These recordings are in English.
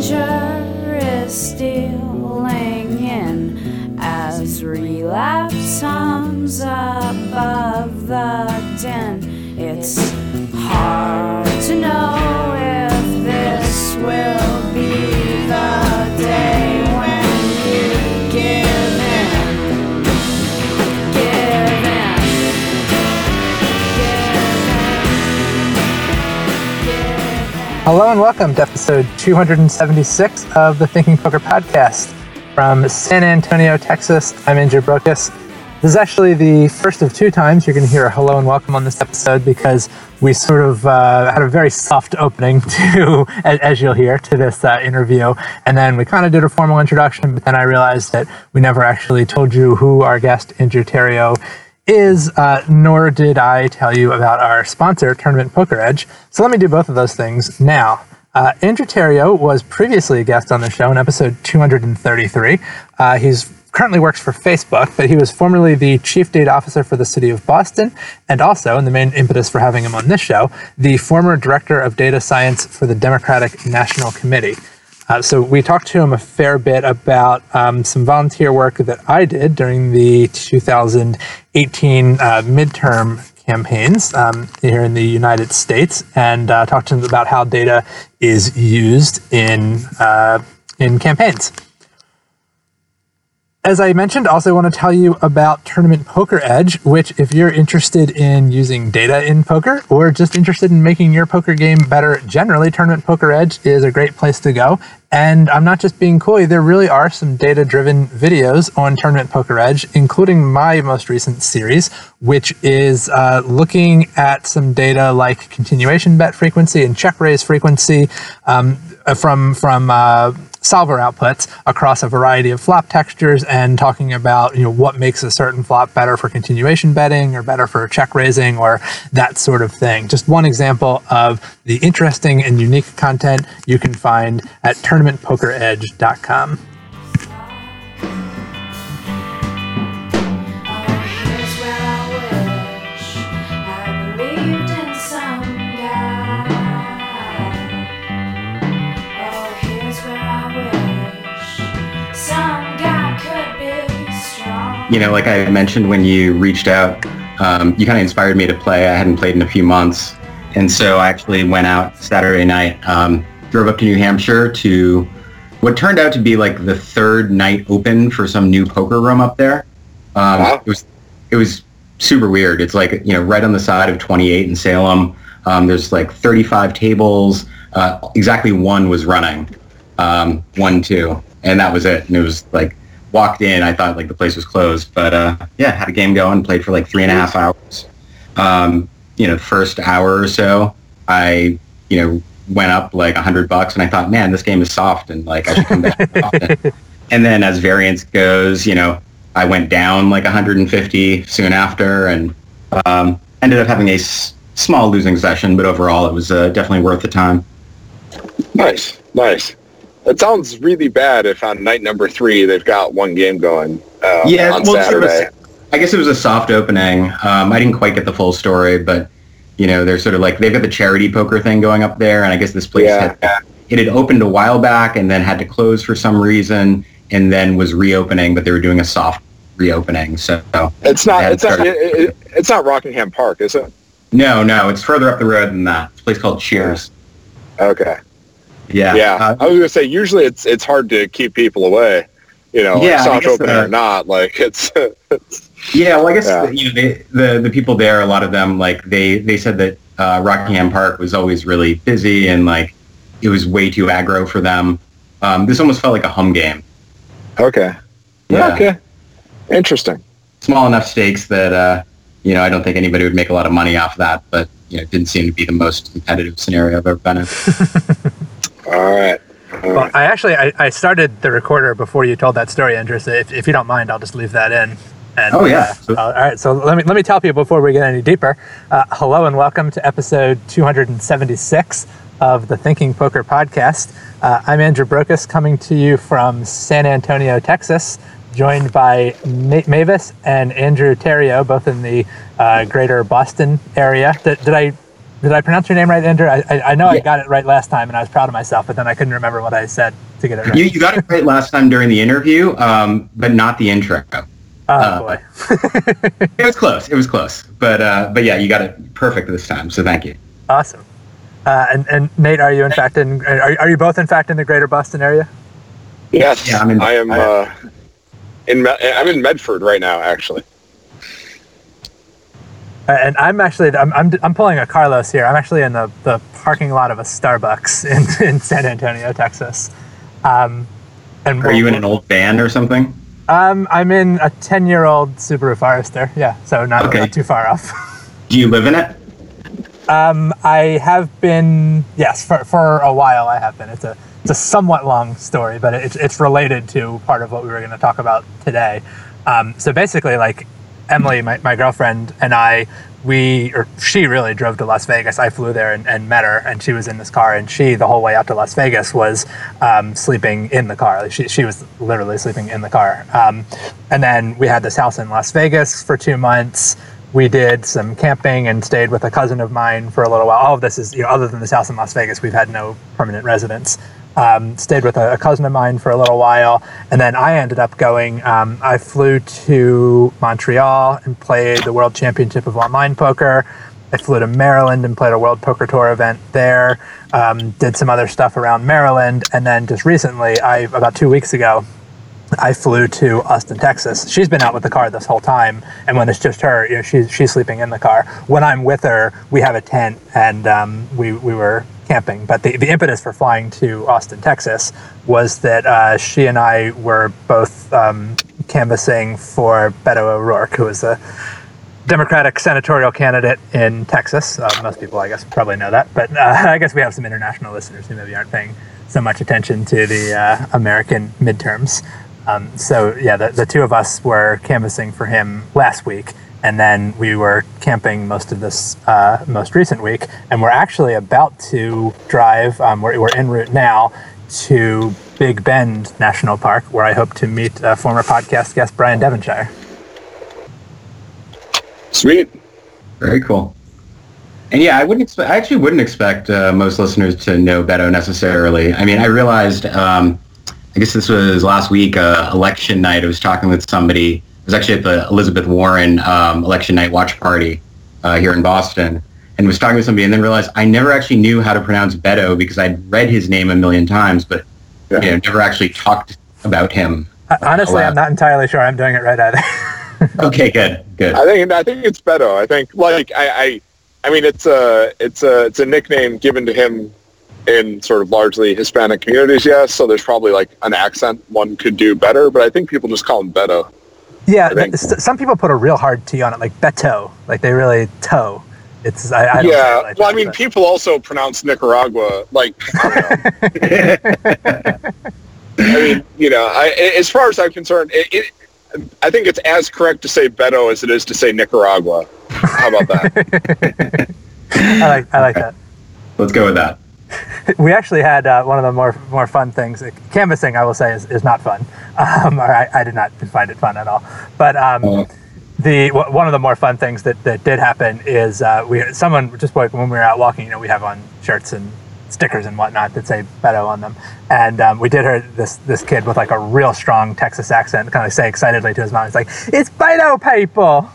danger is stealing in as relapse hums above the din. It's hard to know if this will be the day when you give in. Give in. Hello and welcome to episode 276 of the Thinking Poker Podcast. From San Antonio, Texas, I'm Andrew Brokus. This is actually the first of two times you're going to hear a hello and welcome on this episode because we sort of had a very soft opening to, as you'll hear, to this interview. And then we kind of did a formal introduction, but then I realized that we never actually told you who our guest, Andrew Theriault, is, nor did I tell you about our sponsor, Tournament Poker Edge. So let me do both of those things now. Andrew Theriault was previously a guest on the show in episode 233. He's currently works for Facebook, but he was formerly the Chief Data Officer for the City of Boston, and also, and the main impetus for having him on this show, the former Director of Data Science for the Democratic National Committee. So we talked to him a fair bit about some volunteer work that I did during the 2018 midterm campaigns here in the United States, and talked to him about how data is used in campaigns. As I mentioned, also I want to tell you about Tournament Poker Edge, which if you're interested in using data in poker or just interested in making your poker game better generally, Tournament Poker Edge is a great place to go. And I'm not just being coy, there really are some data-driven videos on Tournament Poker Edge, including my most recent series, which is looking at some data like continuation bet frequency and check raise frequency from solver outputs across a variety of flop textures, and talking about what makes a certain flop better for continuation betting or better for check raising or that sort of thing. Just one example of the interesting and unique content you can find at tournamentpokeredge.com. Like I mentioned when you reached out, you kind of inspired me to play. I hadn't played in a few months. And so I actually went out Saturday night, drove up to New Hampshire to what turned out to be like the third night open for some new poker room up there. Wow. It was super weird. It's like, right on the side of 28 in Salem. There's like 35 tables. Exactly one was running, 1, 2. And that was it. And it was like, walked in, I thought like the place was closed, but had a game going, played for like 3.5 hours. The first hour or so, I, went up like $100 and I thought, man, this game is soft and like I should come back often. And then as variance goes, I went down like 150 soon after and ended up having a small losing session, but overall it was definitely worth the time. Nice. It sounds really bad if on night number 3 they've got one game going on Saturday. I guess it was a soft opening. I didn't quite get the full story, but they're sort of like they've got the charity poker thing going up there, and I guess this place had opened a while back and then had to close for some reason, and then was reopening, but they were doing a soft reopening. So it's not Rockingham Park, is it? No, it's further up the road than that. It's a place called Cheers. Okay. Yeah. I was gonna say usually it's hard to keep people away, soft opening or not. Like it's. Yeah, well, I guess the people there, a lot of them, like they said that Rockingham Park was always really busy and like it was way too aggro for them. This almost felt like a home game. Okay. Yeah. Okay. Interesting. Small enough stakes that I don't think anybody would make a lot of money off that, but it didn't seem to be the most competitive scenario I've ever been in. All right. Well, I started the recorder before you told that story, Andrew. So if you don't mind, I'll just leave that in. And, oh yeah. All right. So let me tell people before we get any deeper. Hello and welcome to episode 276 of the Thinking Poker Podcast. I'm Andrew Brokus, coming to you from San Antonio, Texas, joined by Nate Mavis and Andrew Theriault, both in the greater Boston area. Did I Did I pronounce your name right, Andrew? I know I got it right last time, and I was proud of myself, but then I couldn't remember what I said to get it right. You got it right last time during the interview, but not the intro. Oh, boy. It was close. But yeah, you got it perfect this time, so thank you. Awesome. And Nate, are you you both in fact in the greater Boston area? Yes, yeah, I'm in Medford right now, actually. And I'm pulling a Carlos here. I'm actually in the parking lot of a Starbucks in San Antonio, Texas. And are you in an old van or something? I'm in a 10-year-old Subaru Forester. Yeah, so not too far off. Do you live in it? I have been, yes, for a while. I have been. It's a somewhat long story, but it's related to part of what we were going to talk about today. So basically, like, Emily, my girlfriend, and she really drove to Las Vegas. I flew there and met her, and she was in this car, and she, the whole way out to Las Vegas, was sleeping in the car. Like she was literally sleeping in the car. And then we had this house in Las Vegas for 2 months. We did some camping and stayed with a cousin of mine for a little while. All of this is, other than this house in Las Vegas, we've had no permanent residence. Stayed with a cousin of mine for a little while, and then I ended up going. I flew to Montreal and played the World Championship of Online Poker. I flew to Maryland and played a World Poker Tour event there. Did some other stuff around Maryland, and then just recently, about 2 weeks ago, I flew to Austin, Texas. She's been out with the car this whole time, and when it's just her, she's sleeping in the car. When I'm with her, we have a tent, and we were camping. But the impetus for flying to Austin, Texas was that she and I were both canvassing for Beto O'Rourke, who is a Democratic senatorial candidate in Texas. Most people, I guess, probably know that. But I guess we have some international listeners who maybe aren't paying so much attention to the American midterms. So, yeah, the two of us were canvassing for him last week. And then we were camping most of this most recent week, and we're actually about to drive. We're en route now to Big Bend National Park, where I hope to meet former podcast guest Brian Devonshire. Sweet, very cool. And yeah, I actually wouldn't expect most listeners to know Beto necessarily. I mean, I realized, I guess this was last week, election night. I was talking with somebody. I was actually at the Elizabeth Warren election night watch party here in Boston, and was talking with somebody, and then realized I never actually knew how to pronounce Beto because I'd read his name a million times, but never actually talked about him. Honestly, I'm not entirely sure I'm doing it right either. Okay, good. I think it's Beto. I think I mean it's a nickname given to him in sort of largely Hispanic communities. Yes, so there's probably like an accent one could do better, but I think people just call him Beto. Yeah, some people put a real hard T on it, like Beto, like they really toe. It's I don't like well, I mean, people also pronounce Nicaragua like. I mean, as far as I'm concerned, I think it's as correct to say Beto as it is to say Nicaragua. How about that? I like that. Let's go with that. We actually had one of the more fun things. Canvassing, I will say, is not fun. I did not find it fun at all. But one of the more fun things that did happen is someone just when we were out walking, we have on shirts and stickers and whatnot that say Beto on them, and we did hear this kid with like a real strong Texas accent kind of say excitedly to his mom, "It's like it's Beto people."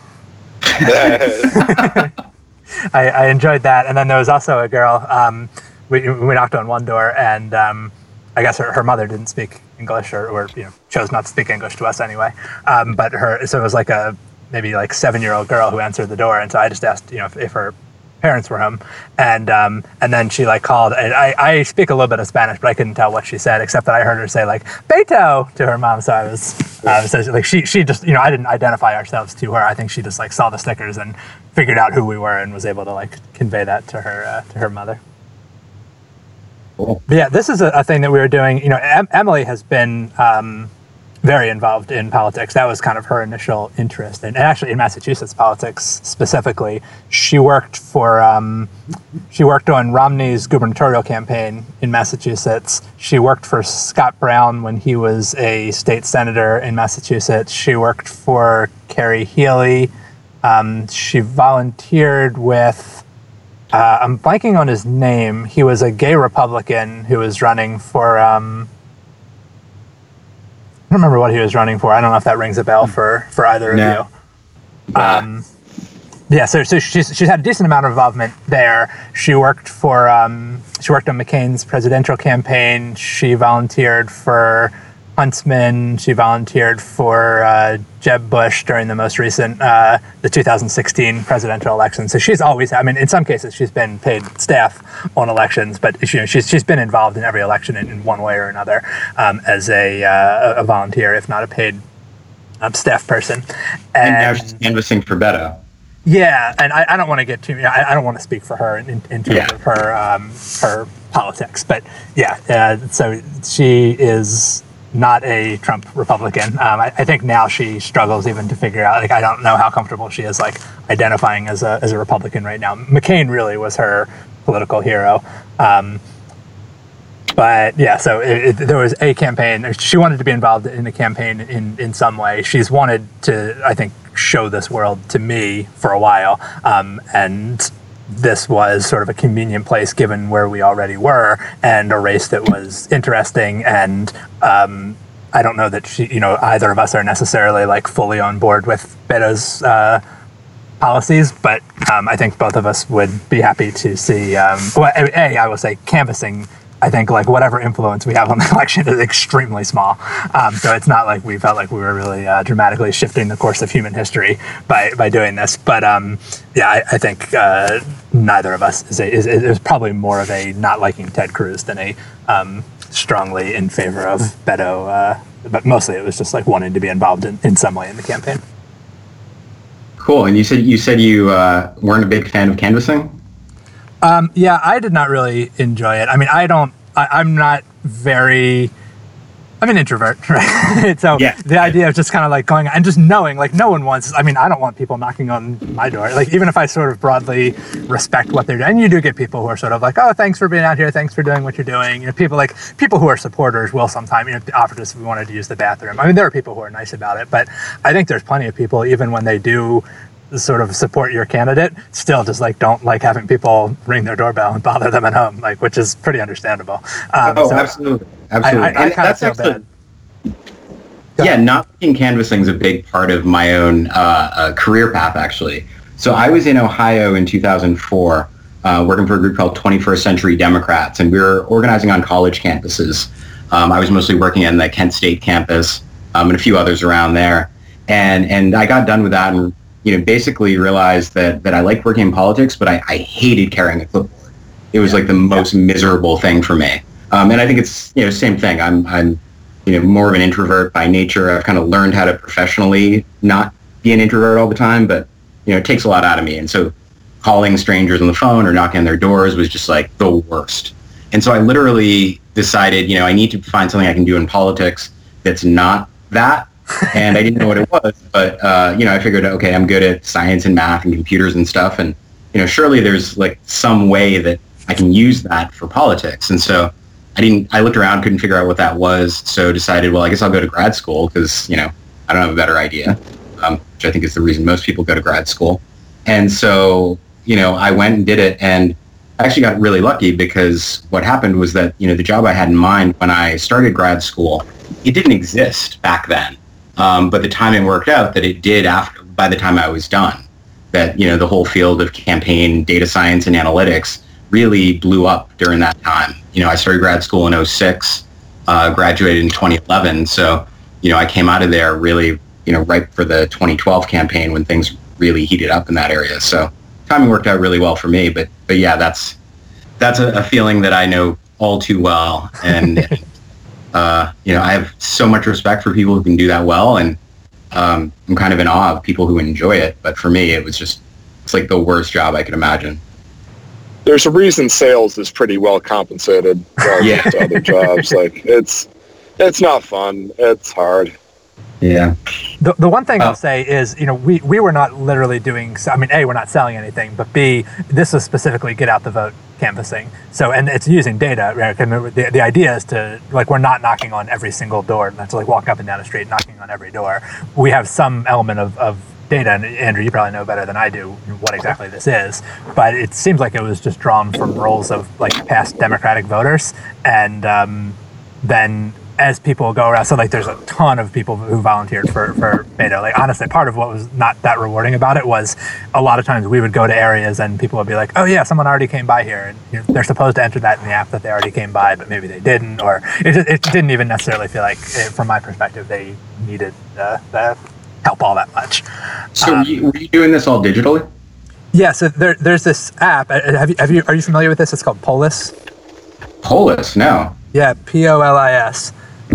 I enjoyed that, and then there was also a girl. We knocked on one door, and I guess her mother didn't speak English, or chose not to speak English to us anyway. But so it was like a maybe like 7-year-old girl who answered the door, and so I just asked if her parents were home, and then she like called, and I speak a little bit of Spanish, but I couldn't tell what she said except that I heard her say like Beto to her mom. So I was so like she just I didn't identify ourselves to her. I think she just like saw the stickers and figured out who we were and was able to like convey that to her mother. Cool. But yeah, this is a thing that we were doing. Emily has been very involved in politics. That was kind of her initial interest, and actually in Massachusetts politics specifically. She worked on Romney's gubernatorial campaign in Massachusetts. She worked for Scott Brown when he was a state senator in Massachusetts. She worked for Carrie Healy. She volunteered with I'm blanking on his name. He was a gay Republican who was running for. I don't remember what he was running for. I don't know if that rings a bell for either of you. Yeah, so she's had a decent amount of involvement there. She worked on McCain's presidential campaign. She volunteered for Huntsman. She volunteered for Jeb Bush during the most recent, the 2016 presidential election. So she's always, I mean, in some cases she's been paid staff on elections, but she's been involved in every election in one way or another as a volunteer, if not a paid staff person. And now she's canvassing for Beto. Yeah, and I don't want to get too. I don't want to speak for her in terms of her politics, but so she is not a Trump Republican. I think now she struggles even to figure out. Like, I don't know how comfortable she is like identifying as a Republican right now. McCain really was her political hero. But yeah, so there was a campaign. She wanted to be involved in a campaign in some way. She's wanted to, I think, show this world to me for a while. And this was sort of a convenient place given where we already were, and a race that was interesting. And I don't know that either of us are necessarily like fully on board with Beto's policies, but I think both of us would be happy to see, I will say canvassing. I think like whatever influence we have on the election is extremely small. So it's not like we felt like we were really dramatically shifting the course of human history by doing this. But I think neither of us is probably more of a not liking Ted Cruz than a strongly in favor of Beto. But mostly it was just like wanting to be involved in some way in the campaign. Cool. And you said you weren't a big fan of canvassing? Yeah, I did not really enjoy it. I mean, I'm an introvert, right? So the idea of just kind of like going and just knowing, like no one wants, I mean, I don't want people knocking on my door. Like even if I sort of broadly respect what they're doing, and you do get people who are sort of like, oh, thanks for being out here. Thanks for doing what you're doing. People who are supporters will sometimes, offer us if we wanted to use the bathroom. I mean, there are people who are nice about it, but I think there's plenty of people, even when they do sort of support your candidate, still just like don't like having people ring their doorbell and bother them at home, like, which is pretty understandable. Absolutely. I kind of feel bad. Yeah, not liking canvassing is a big part of my own career path, actually. So I was in Ohio in 2004, working for a group called 21st Century Democrats, and we were organizing on college campuses. I was mostly working in the Kent State campus and a few others around there. And I got done with that and basically realized that I liked working in politics, but I hated carrying a clipboard. It was like the most miserable thing for me. And I think it's, same thing. I'm more of an introvert by nature. I've kind of learned how to professionally not be an introvert all the time, but, it takes a lot out of me. And so calling strangers on the phone or knocking on their doors was just like the worst. And so I literally decided, I need to find something I can do in politics that's not that. And I didn't know what it was, but, I figured, okay, I'm good at science and math and computers and stuff. And, surely there's like some way that I can use that for politics. And so I looked around, couldn't figure out what that was. So decided, well, I guess I'll go to grad school because, I don't have a better idea, which I think is the reason most people go to grad school. And so, I went and did it, and I actually got really lucky because what happened was that, the job I had in mind when I started grad school, it didn't exist back then. But the timing worked out that it did by the time I was done, that, the whole field of campaign data science and analytics really blew up during that time. I started grad school in 2006, graduated in 2011. So, I came out of there really, right for the 2012 campaign when things really heated up in that area. So timing worked out really well for me. But yeah, that's a feeling that I know all too well. And I have so much respect for people who can do that well, and I'm kind of in awe of people who enjoy it. But for me, it's like the worst job I could imagine. There's a reason sales is pretty well compensated relative to other jobs. Like it's not fun. It's hard. Yeah. The one thing I'll say is, we were not literally doing, A, we're not selling anything, but B, this is specifically get out the vote canvassing. So, and it's using data, right? And the idea is to, like, we're not knocking on every single door. That's like walking up and down the street, knocking on every door. We have some element of data, and Andrew, you probably know better than I do what exactly this is, but it seems like it was just drawn from rolls of like past Democratic voters, and then as people go around, so like there's a ton of people who volunteered for Beto. Like honestly, part of what was not that rewarding about it was a lot of times we would go to areas and people would be like, oh yeah, someone already came by here, and they're supposed to enter that in the app that they already came by, but maybe they didn't, or it didn't even necessarily feel like, from my perspective, they needed the help all that much. So were you doing this all digitally? Yeah, so there's this app. Are you familiar with this? It's called Polis. Polis? No. Yeah, Polis.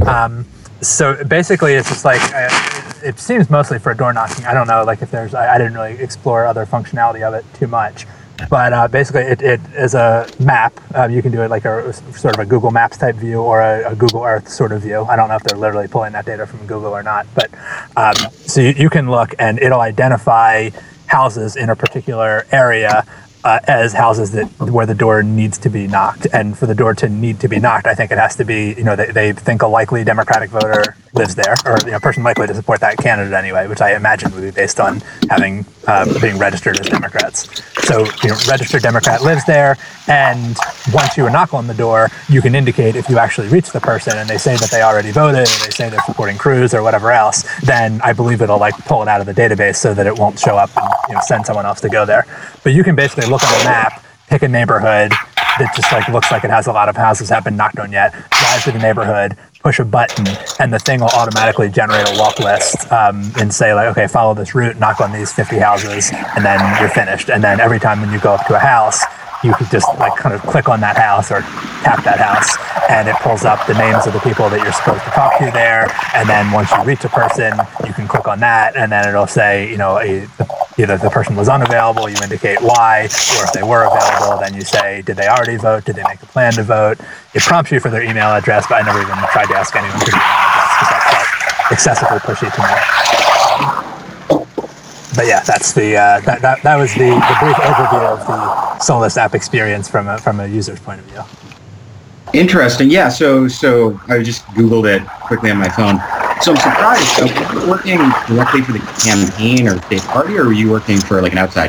So basically, it's just like it seems mostly for door knocking. I don't know, like if there's. I didn't really explore other functionality of it too much, but basically, it is a map. You can do it like a sort of a Google Maps type view or a Google Earth sort of view. I don't know if they're literally pulling that data from Google or not, but so you can look and it'll identify houses in a particular area as houses where the door needs to be knocked. And for the door to need to be knocked, I think it has to be, they think a likely Democratic voter lives there, or a person likely to support that candidate anyway, which I imagine would be based on having being registered as Democrats. So, registered Democrat lives there, and once you knock on the door, you can indicate if you actually reach the person and they say that they already voted, or they say they're supporting Cruz or whatever else, then I believe it'll pull it out of the database so that it won't show up and send someone else to go there. But you can basically look on the map, pick a neighborhood that just looks like it has a lot of houses that haven't been knocked on yet, drive to the neighborhood, push a button, and the thing will automatically generate a walk list and say okay, follow this route, knock on these 50 houses, and then you're finished. And then every time when you go up to a house, you could just kind of click on that house or tap that house, and it pulls up the names of the people that you're supposed to talk to there. And then once you reach a person, you can click on that, and then it'll say, either the person was unavailable, you indicate why, or if they were available, then you say, did they already vote? Did they make a plan to vote? It prompts you for their email address, but I never even tried to ask anyone for their email address because that felt excessively pushy to me. But yeah, that's that was the brief overview of the Solus app experience from a user's point of view. Interesting. Yeah. So I just Googled it quickly on my phone. So I'm surprised. So were you working directly for the campaign or state party, or were you working for an outside?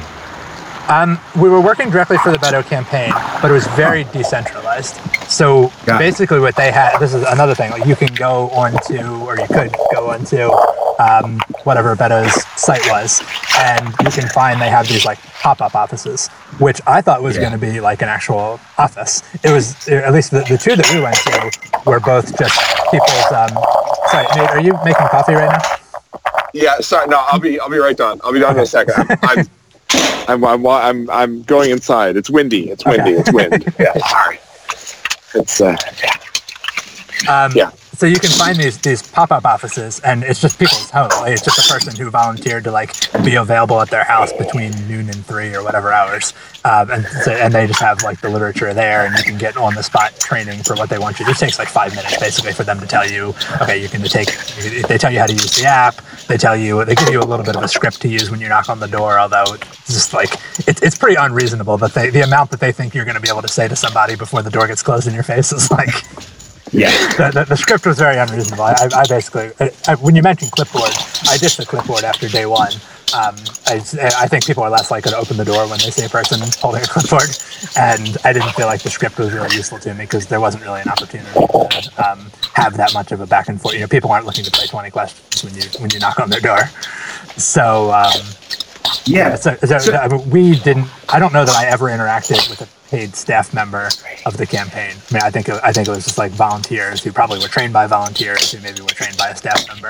We were working directly for the Beto campaign, but it was very decentralized. So basically what they had, this is another thing, you can go onto, or you could go onto whatever Beto's site was, and you can find they have these pop-up offices, which I thought was going to be an actual office. It was, at least the two that we went to were both just people's, sorry, Nate, are you making coffee right now? Yeah, sorry, no, I'll be right done. I'll be done in a second. I'm going inside. It's windy. It's wind. Yeah, sorry. It's yeah. So you can find these pop-up offices, and it's just people's homes. It's just a person who volunteered to be available at their house between noon and 3 or whatever hours, and they just have the literature there, and you can get on-the-spot training for what they want you to do. It takes 5 minutes basically for them to tell you, okay, you can they tell you how to use the app. They give you a little bit of a script to use when you knock on the door, although it's just it's pretty unreasonable that the amount that they think you're going to be able to say to somebody before the door gets closed in your face is yeah. The script was very unreasonable. I basically, when you mentioned clipboard, I ditched the clipboard after day one. I think people are less likely to open the door when they see a person holding a clipboard, and I didn't feel like the script was really useful to me because there wasn't really an opportunity to have that much of a back and forth. People aren't looking to play 20 questions when you knock on their door. So yeah. So we didn't. I don't know that I ever interacted with a paid staff member of the campaign. I mean, I think it was just volunteers who probably were trained by volunteers who maybe were trained by a staff member,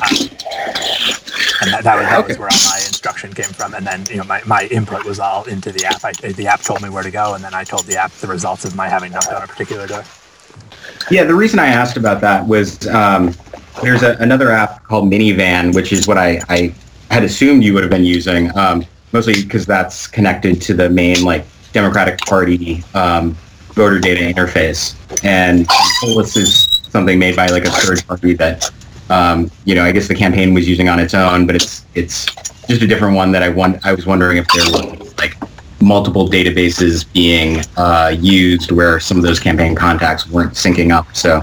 and that was where all my instruction came from. And then my input was all into the app. The app told me where to go, and then I told the app the results of my having knocked on a particular door. Yeah, the reason I asked about that was there's another app called Minivan, which is what I had assumed you would have been using, mostly because that's connected to the main Democratic Party voter data interface. And Polis is something made by a third party that I guess the campaign was using on its own, but it's just a different one that I was wondering if there was multiple databases being used where some of those campaign contacts weren't syncing up. So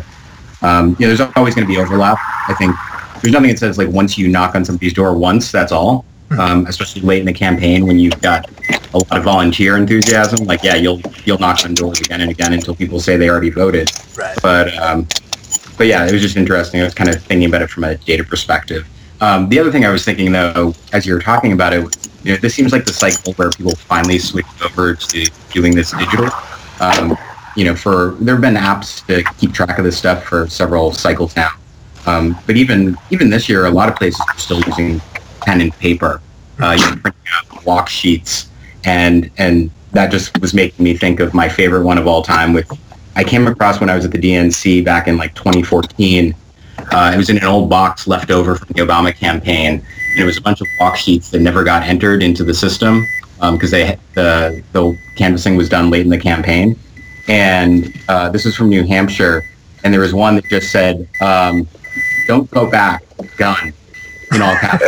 there's always going to be overlap. I think there's nothing that says once you knock on somebody's door once, that's all. especially late in the campaign when you've got a lot of volunteer enthusiasm. Like, yeah, you'll knock on doors again and again until people say they already voted. Right. But yeah, it was just interesting. I was kind of thinking about it from a data perspective. The other thing I was thinking, though, as you were talking about it, this seems like the cycle where people finally switch over to doing this digital. There have been apps to keep track of this stuff for several cycles now. But even this year, a lot of places are still using pen and paper. Printing out walk sheets, and that just was making me think of my favorite one of all time. I came across when I was at the DNC back in like 2014. It was in an old box left over from the Obama campaign, and it was a bunch of walk sheets that never got entered into the system because the canvassing was done late in the campaign. And this was from New Hampshire, and there was one that just said, "Don't go back, gun," in all caps.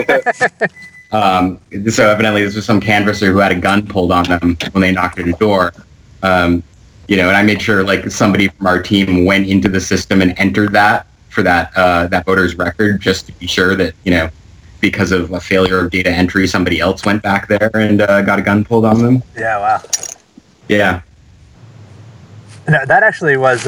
So evidently this was some canvasser who had a gun pulled on them when they knocked at a door. And I made sure like somebody from our team went into the system and entered that for that voter's record, just to be sure that, because of a failure of data entry, somebody else went back there and got a gun pulled on them. Yeah, wow. Yeah. No, that actually was,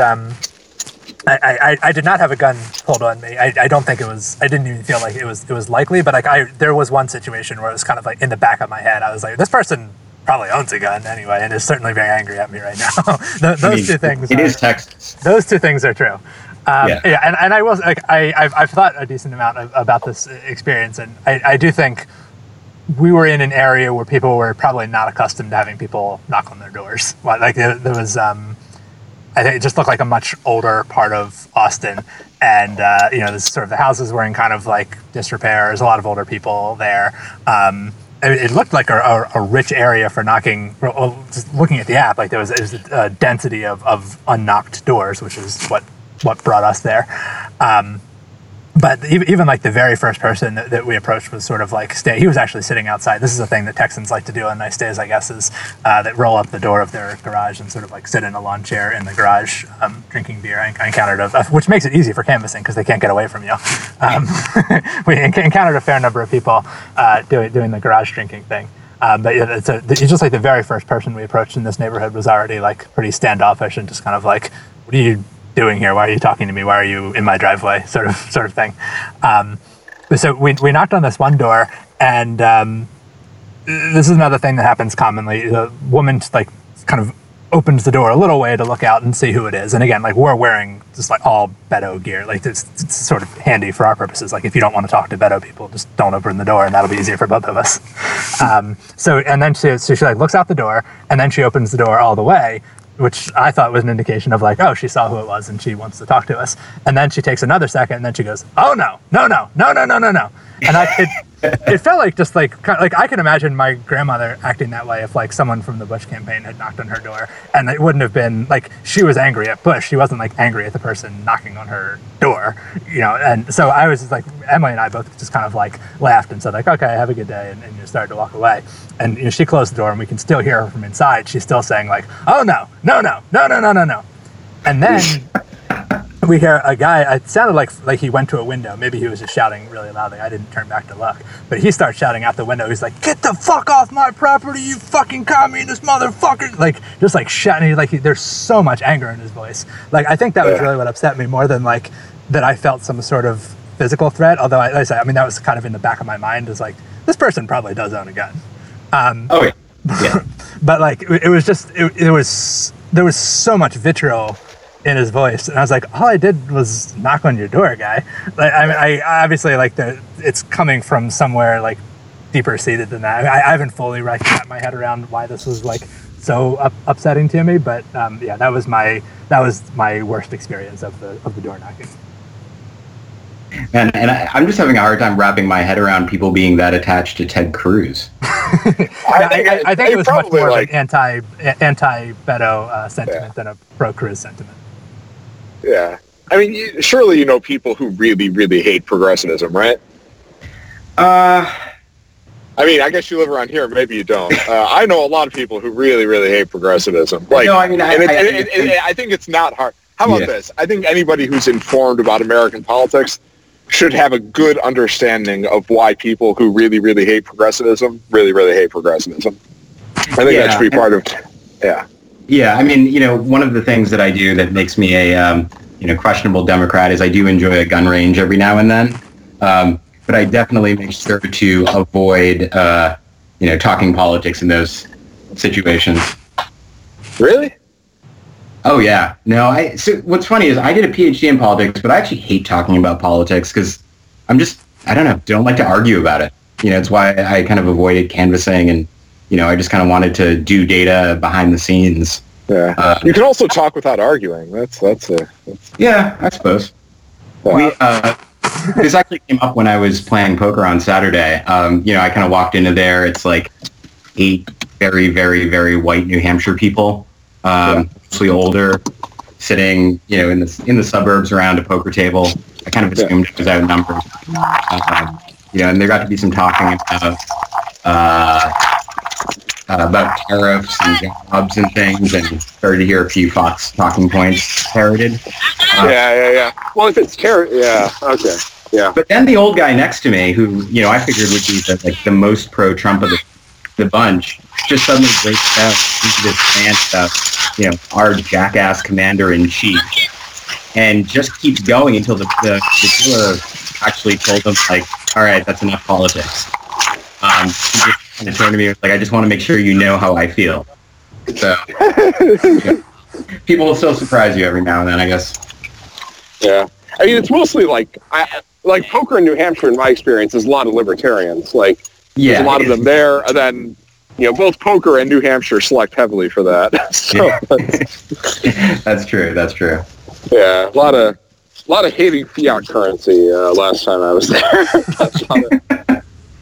I did not have a gun pulled on me. I don't think it was, I didn't even feel like it was likely, but there was one situation where it was kind of like in the back of my head. I was like, this person probably owns a gun anyway, and is certainly very angry at me right now. Two things. It is Texas. Those two things are true. Yeah, and I was like, I've thought a decent amount about this experience, and I do think we were in an area where people were probably not accustomed to having people knock on their doors. Like there was, I think it just looked like a much older part of Austin, and this sort of the houses were in kind of like disrepair. There's a lot of older people there. It looked like a rich area for knocking. Well, just looking at the app, like there was a density of unknocked doors, which is what brought us there. But even like the very first person that we approached was sort of like he was actually sitting outside. This is a thing that Texans like to do on nice days, I guess, is that roll up the door of their garage and sort of like sit in a lawn chair in the garage drinking beer. I encountered which makes it easy for canvassing because they can't get away from you. We encountered a fair number of people doing the garage drinking thing. But it's just like the very first person we approached in this neighborhood was already like pretty standoffish and just kind of like, what are you doing here? Why are you talking to me? Why are you in my driveway? Sort of thing. So we knocked on this one door, and this is another thing that happens commonly. The woman like kind of opens the door a little way to look out and see who it is. And again, like we're wearing just like all Beto gear. Like it's sort of handy for our purposes. Like if you don't want to talk to Beto people, just don't open the door, and that'll be easier for both of us. And then she like looks out the door, and then she opens the door all the way, which I thought was an indication of like, oh, she saw who it was and she wants to talk to us. And then she takes another second, and then she goes, oh no. And it felt like just like I can imagine my grandmother acting that way if like someone from the Bush campaign had knocked on her door, and it wouldn't have been like she was angry at Bush. She wasn't like angry at the person knocking on her door, And so I was just like, Emily and I both just kind of like laughed and said like, okay, have a good day, and started to walk away. And she closed the door, and we can still hear her from inside. She's still saying like, oh no. And then we hear a guy, it sounded like he went to a window. Maybe he was just shouting really loudly. I didn't turn back to look. But he starts shouting out the window. He's like, get the fuck off my property, you fucking communist motherfucker. Like, just like shouting. There's so much anger in his voice. Like, I think that was really what upset me more than like that I felt some sort of physical threat. Although, I that was kind of in the back of my mind is like, this person probably does own a gun. Yeah. But like, it was just, there was so much vitriol in his voice, and I was like, all I did was knock on your door, guy. Like, I obviously like it's coming from somewhere like deeper seated than that. I haven't fully wrapped my head around why this was like so upsetting to me, but that was my worst experience of the door knocking. And I'm just having a hard time wrapping my head around people being that attached to Ted Cruz. I think it was much more like anti-Beto sentiment than a pro-Cruz sentiment. Yeah. I mean, surely you know people who really, really hate progressivism, right? I mean, I guess you live around here. Maybe you don't. I know a lot of people who really, really hate progressivism. Like, no, I mean, I think it's not hard. How about this? I think anybody who's informed about American politics should have a good understanding of why people who really, really hate progressivism really, really hate progressivism. I think that should be part of, Yeah, I mean, one of the things that I do that makes me a, questionable Democrat is I do enjoy a gun range every now and then. But I definitely make sure to avoid, talking politics in those situations. Really? Oh, yeah. No, so what's funny is I did a PhD in politics, but I actually hate talking about politics because I don't like to argue about it. It's why I kind of avoided canvassing and, I just kind of wanted to do data behind the scenes. Yeah. You can also talk without arguing. Yeah, I suppose. This actually came up when I was playing poker on Saturday. I kind of walked into there. It's like 8 very, very, very white New Hampshire people, mostly older, sitting, in the suburbs around a poker table. I kind of assumed it was outnumbered. And there got to be some talking about tariffs and jobs and things, and started to hear a few Fox talking points parroted. Yeah. Well, if it's tariff, okay. Yeah. But then the old guy next to me, who, I figured would be the most pro-Trump of the bunch, just suddenly breaks out into this rant about, our jackass commander-in-chief, and just keeps going until the dealer actually told him, all right, that's enough politics. He just kind of turned to me and was like, I just want to make sure you know how I feel. So, people will still surprise you every now and then, I guess. Yeah. I mean, it's mostly like poker in New Hampshire, in my experience, is a lot of libertarians. There's a lot of them there, and then, both poker and New Hampshire select heavily for that. So, That's true. Yeah, a lot of hating fiat currency last time I was there.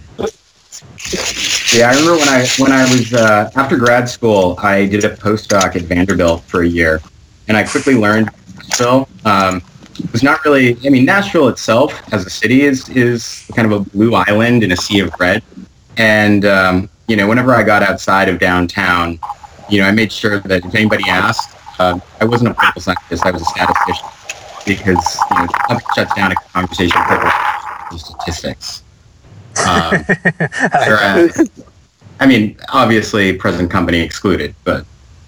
Yeah, I remember when I was after grad school, I did a postdoc at Vanderbilt for a year, and I quickly learned Nashville was not really. I mean, Nashville itself as a city is kind of a blue island in a sea of red, and whenever I got outside of downtown, I made sure that if anybody asked, I wasn't a political scientist, I was a statistician, because nothing shuts down a conversation with statistics. I mean, obviously, present company excluded, but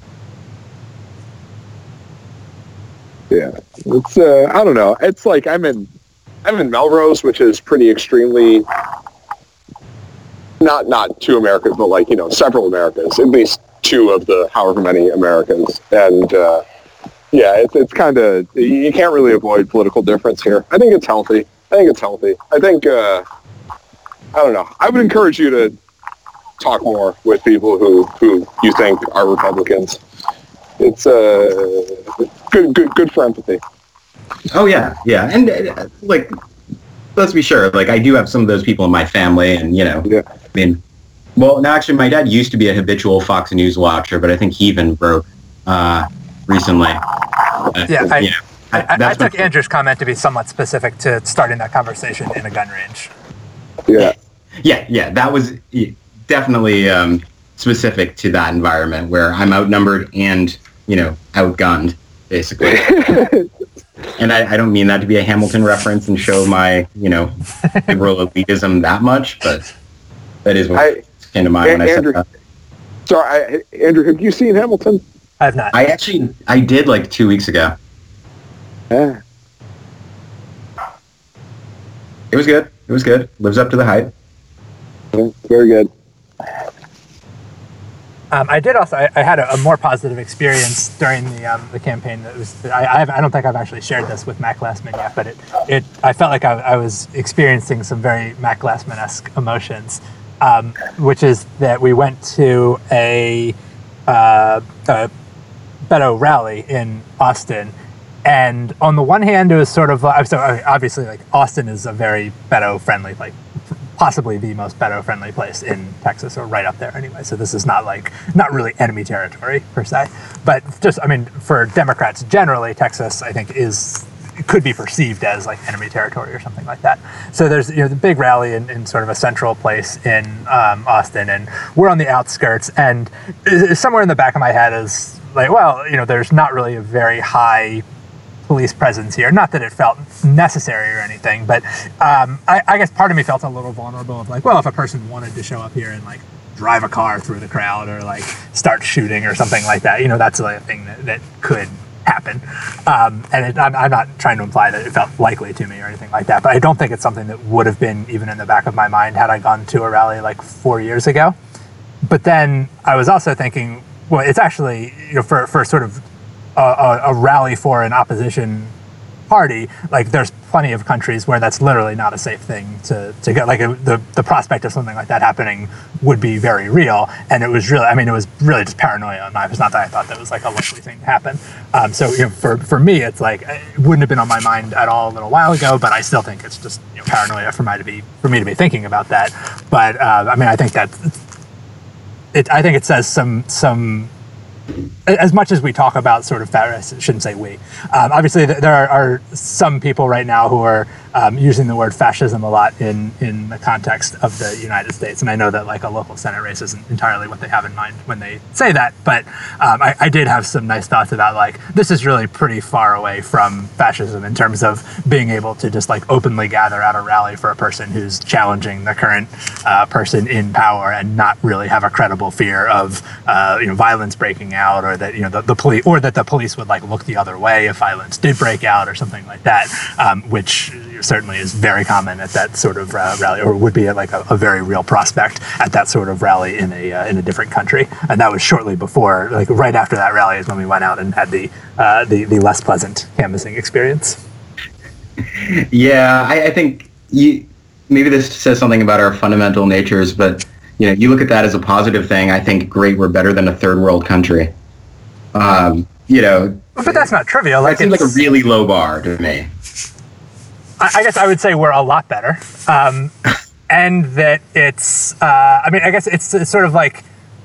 yeah, it's I don't know. It's like I'm in Melrose, which is pretty extremely not two Americans, but several Americans, at least two of the however many Americans, and it's kind of, you can't really avoid political difference here. I think it's healthy. I think I don't know. I would encourage you to talk more with people who you think are Republicans. It's good for empathy. Oh yeah, and let's be sure. I do have some of those people in my family, and I mean, well, no, actually, my dad used to be a habitual Fox News watcher, but I think he even broke recently. I took Andrew's comment to be somewhat specific to starting that conversation in a gun range. Yeah, that was definitely specific to that environment where I'm outnumbered and, outgunned, basically. And I don't mean that to be a Hamilton reference and show my, liberal elitism that much, but that is what came to mind when I said that. Sorry, Andrew, have you seen Hamilton? I have not. I did 2 weeks ago. Yeah. It was good. Lives up to the hype. Very good. I did also. I had a more positive experience during the campaign. That was. I don't think I've actually shared this with Mac Glassman yet, but I felt like I was experiencing some very Mac Glassman-esque emotions, which is that we went to a Beto rally in Austin. And on the one hand, it was sort of so obviously Austin is a very Beto friendly, possibly the most Beto friendly place in Texas, or right up there anyway. So this is not really enemy territory per se, but just for Democrats generally, Texas I think could be perceived as enemy territory or something like that. So there's the big rally in sort of a central place in Austin, and we're on the outskirts, and somewhere in the back of my head is there's not really a very high police presence here. Not that it felt necessary or anything, but I guess part of me felt a little vulnerable of like, well, if a person wanted to show up here and like drive a car through the crowd or like start shooting or something like that, that's a thing that could happen. And I'm not trying to imply that it felt likely to me or anything like that, but I don't think it's something that would have been even in the back of my mind had I gone to a rally like 4 years ago. But then I was also thinking, well, it's actually, for sort of a rally for an opposition party, like there's plenty of countries where that's literally not a safe thing to get. Like the prospect of something like that happening would be very real, and it was really just paranoia on my part. It's not that I thought that was like a likely thing to happen. So for me, it's like it wouldn't have been on my mind at all a little while ago, but I still think it's just paranoia for me to be thinking about that. But I think that I think it says some. As much as we talk about sort of, I shouldn't say we, obviously there are some people right now who are using the word fascism a lot in the context of the United States. And I know that like a local Senate race isn't entirely what they have in mind when they say that, but I did have some nice thoughts about like, this is really pretty far away from fascism in terms of being able to just like openly gather at a rally for a person who's challenging the current person in power and not really have a credible fear of violence breaking out, or that the police would like look the other way if violence did break out or something like that, which certainly is very common at that sort of rally, or would be like a very real prospect at that sort of rally in a different country. And that was shortly before, like right after that rally, is when we went out and had the less pleasant canvassing experience. Yeah, I think maybe this says something about our fundamental natures, but you look at that as a positive thing. I think, great, we're better than a third world country. But that's not trivial. That seems like a really low bar to me. I guess I would say we're a lot better. And that it's, I guess it's sort of like,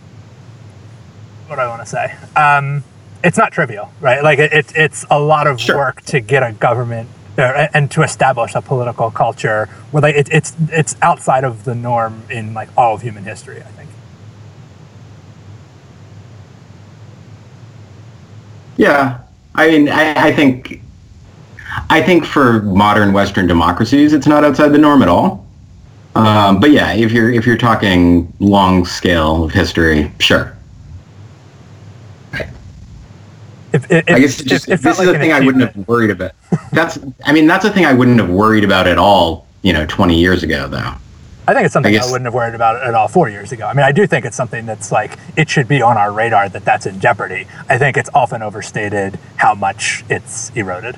what do I want to say? It's not trivial, right? Like it's a lot of work to get a government and to establish a political culture where like it's outside of the norm in like all of human history, I think. Yeah, I think for modern Western democracies, it's not outside the norm at all. But yeah, if you're talking long scale of history, sure. I guess this is a thing I wouldn't have worried about. That's a thing I wouldn't have worried about at all, 20 years ago, though. I think it's something I wouldn't have worried about at all 4 years ago. I do think it's something that's like, it should be on our radar that's in jeopardy. I think it's often overstated how much it's eroded.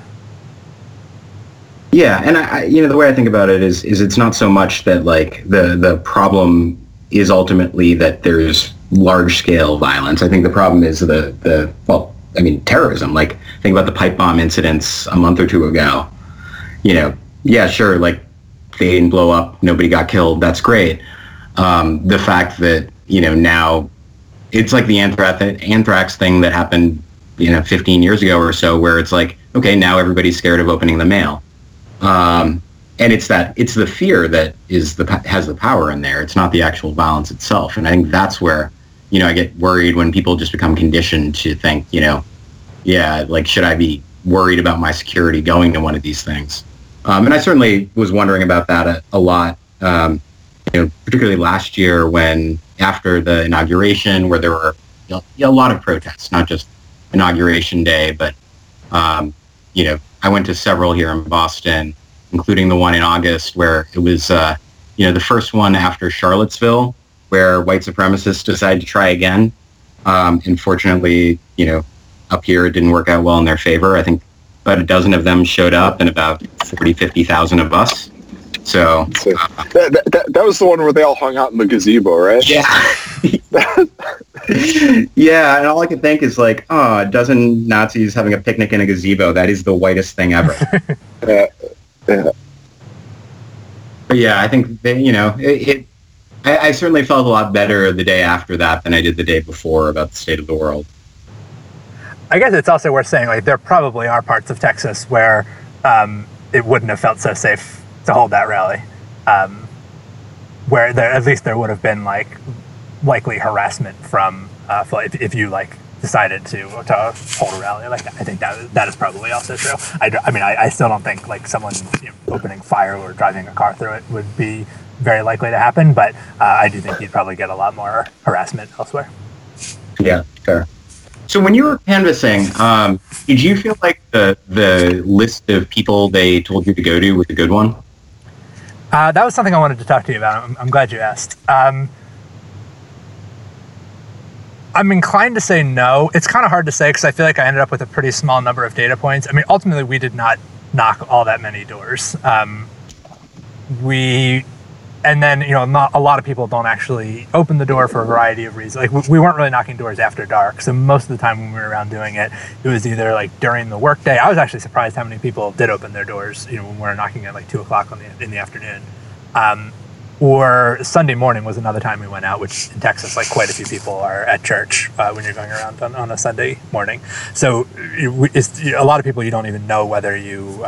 Yeah, and I the way I think about it is it's not so much that like the problem is ultimately that there's large scale violence. I think the problem is terrorism. Like, think about the pipe bomb incidents a month or two ago. Yeah, sure, like they didn't blow up, nobody got killed, that's great. The fact that, now it's like the anthrax thing that happened, 15 years ago or so, where it's like, okay, now everybody's scared of opening the mail. And it's the fear that has the power in there. It's not the actual violence itself. And I think that's where, I get worried when people just become conditioned to think, should I be worried about my security going to one of these things? And I certainly was wondering about that a lot, particularly last year when, after the inauguration, where there were a lot of protests, not just Inauguration Day, but, I went to several here in Boston, including the one in August where it was, the first one after Charlottesville, where white supremacists decided to try again. Unfortunately, up here it didn't work out well in their favor. I think about a dozen of them showed up and about 50,000 of us. So that was the one where they all hung out in the gazebo, right? Yeah. Yeah, and all I could think is like, a dozen Nazis having a picnic in a gazebo. That is the whitest thing ever. Yeah. But yeah, I think they, I certainly felt a lot better the day after that than I did the day before about the state of the world. I guess it's also worth saying, like, there probably are parts of Texas where it wouldn't have felt so safe to hold that rally, where at least there would have been like likely harassment from if you like decided to hold a rally. Like, I think that is probably also true. I still don't think like someone opening fire or driving a car through it would be very likely to happen, but I do think you'd probably get a lot more harassment elsewhere. Yeah, fair. So when you were canvassing, did you feel like the list of people they told you to go to was a good one? That was something I wanted to talk to you about. I'm glad you asked. I'm inclined to say no. It's kind of hard to say because I feel like I ended up with a pretty small number of data points. I mean, ultimately, we did not knock all that many doors. And then, not a lot of people don't actually open the door for a variety of reasons. Like, we weren't really knocking doors after dark. So most of the time when we were around doing it, it was either like during the workday. I was actually surprised how many people did open their doors, when we were knocking at like 2:00 in the afternoon. Or Sunday morning was another time we went out, which in Texas, like quite a few people are at church when you're going around on a Sunday morning. So it's a lot of people you don't even know whether you.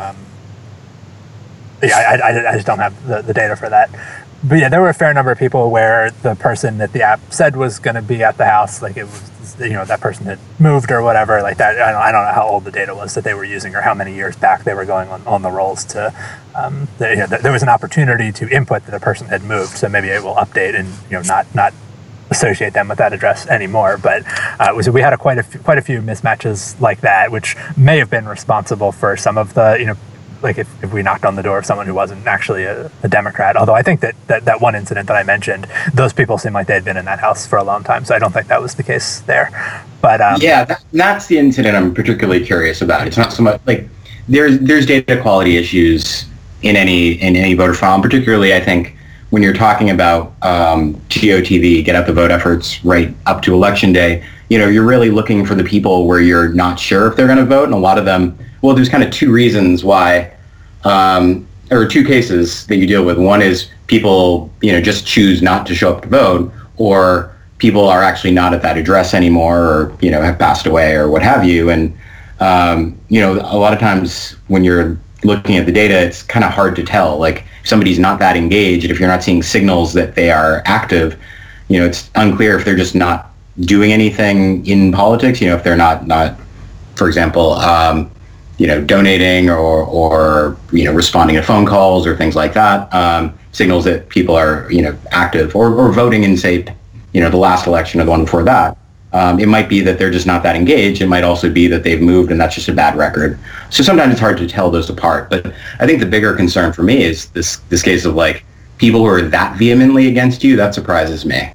I just don't have the data for that. But yeah, there were a fair number of people where the person that the app said was going to be at the house, like it was, that person had moved or whatever, like that. I don't know how old the data was that they were using or how many years back they were going on the rolls to. There was an opportunity to input that a person had moved, so maybe it will update and not associate them with that address anymore. But we had quite a few mismatches like that, which may have been responsible for some of the like if we knocked on the door of someone who wasn't actually a Democrat. Although I think that one incident that I mentioned, those people seemed like they had been in that house for a long time, so I don't think that was the case there. But that's the incident I'm particularly curious about. It's not so much like there's data quality issues in any voter file, particularly I think when you're talking about GOTV, get out the vote efforts right up to election day. You're really looking for the people where you're not sure if they're going to vote, and a lot of them. Well, there's kind of two reasons why, or two cases that you deal with. One is people, just choose not to show up to vote, or people are actually not at that address anymore, or, have passed away or what have you. And, a lot of times when you're looking at the data, it's kind of hard to tell. Like, if somebody's not that engaged, if you're not seeing signals that they are active, it's unclear if they're just not doing anything in politics, if they're not, for example, donating or responding to phone calls or things like that, signals that people are, active or voting in, say, the last election or the one before that. It might be that they're just not that engaged. It might also be that they've moved and that's just a bad record. So sometimes it's hard to tell those apart. But I think the bigger concern for me is this case of like people who are that vehemently against you. That surprises me.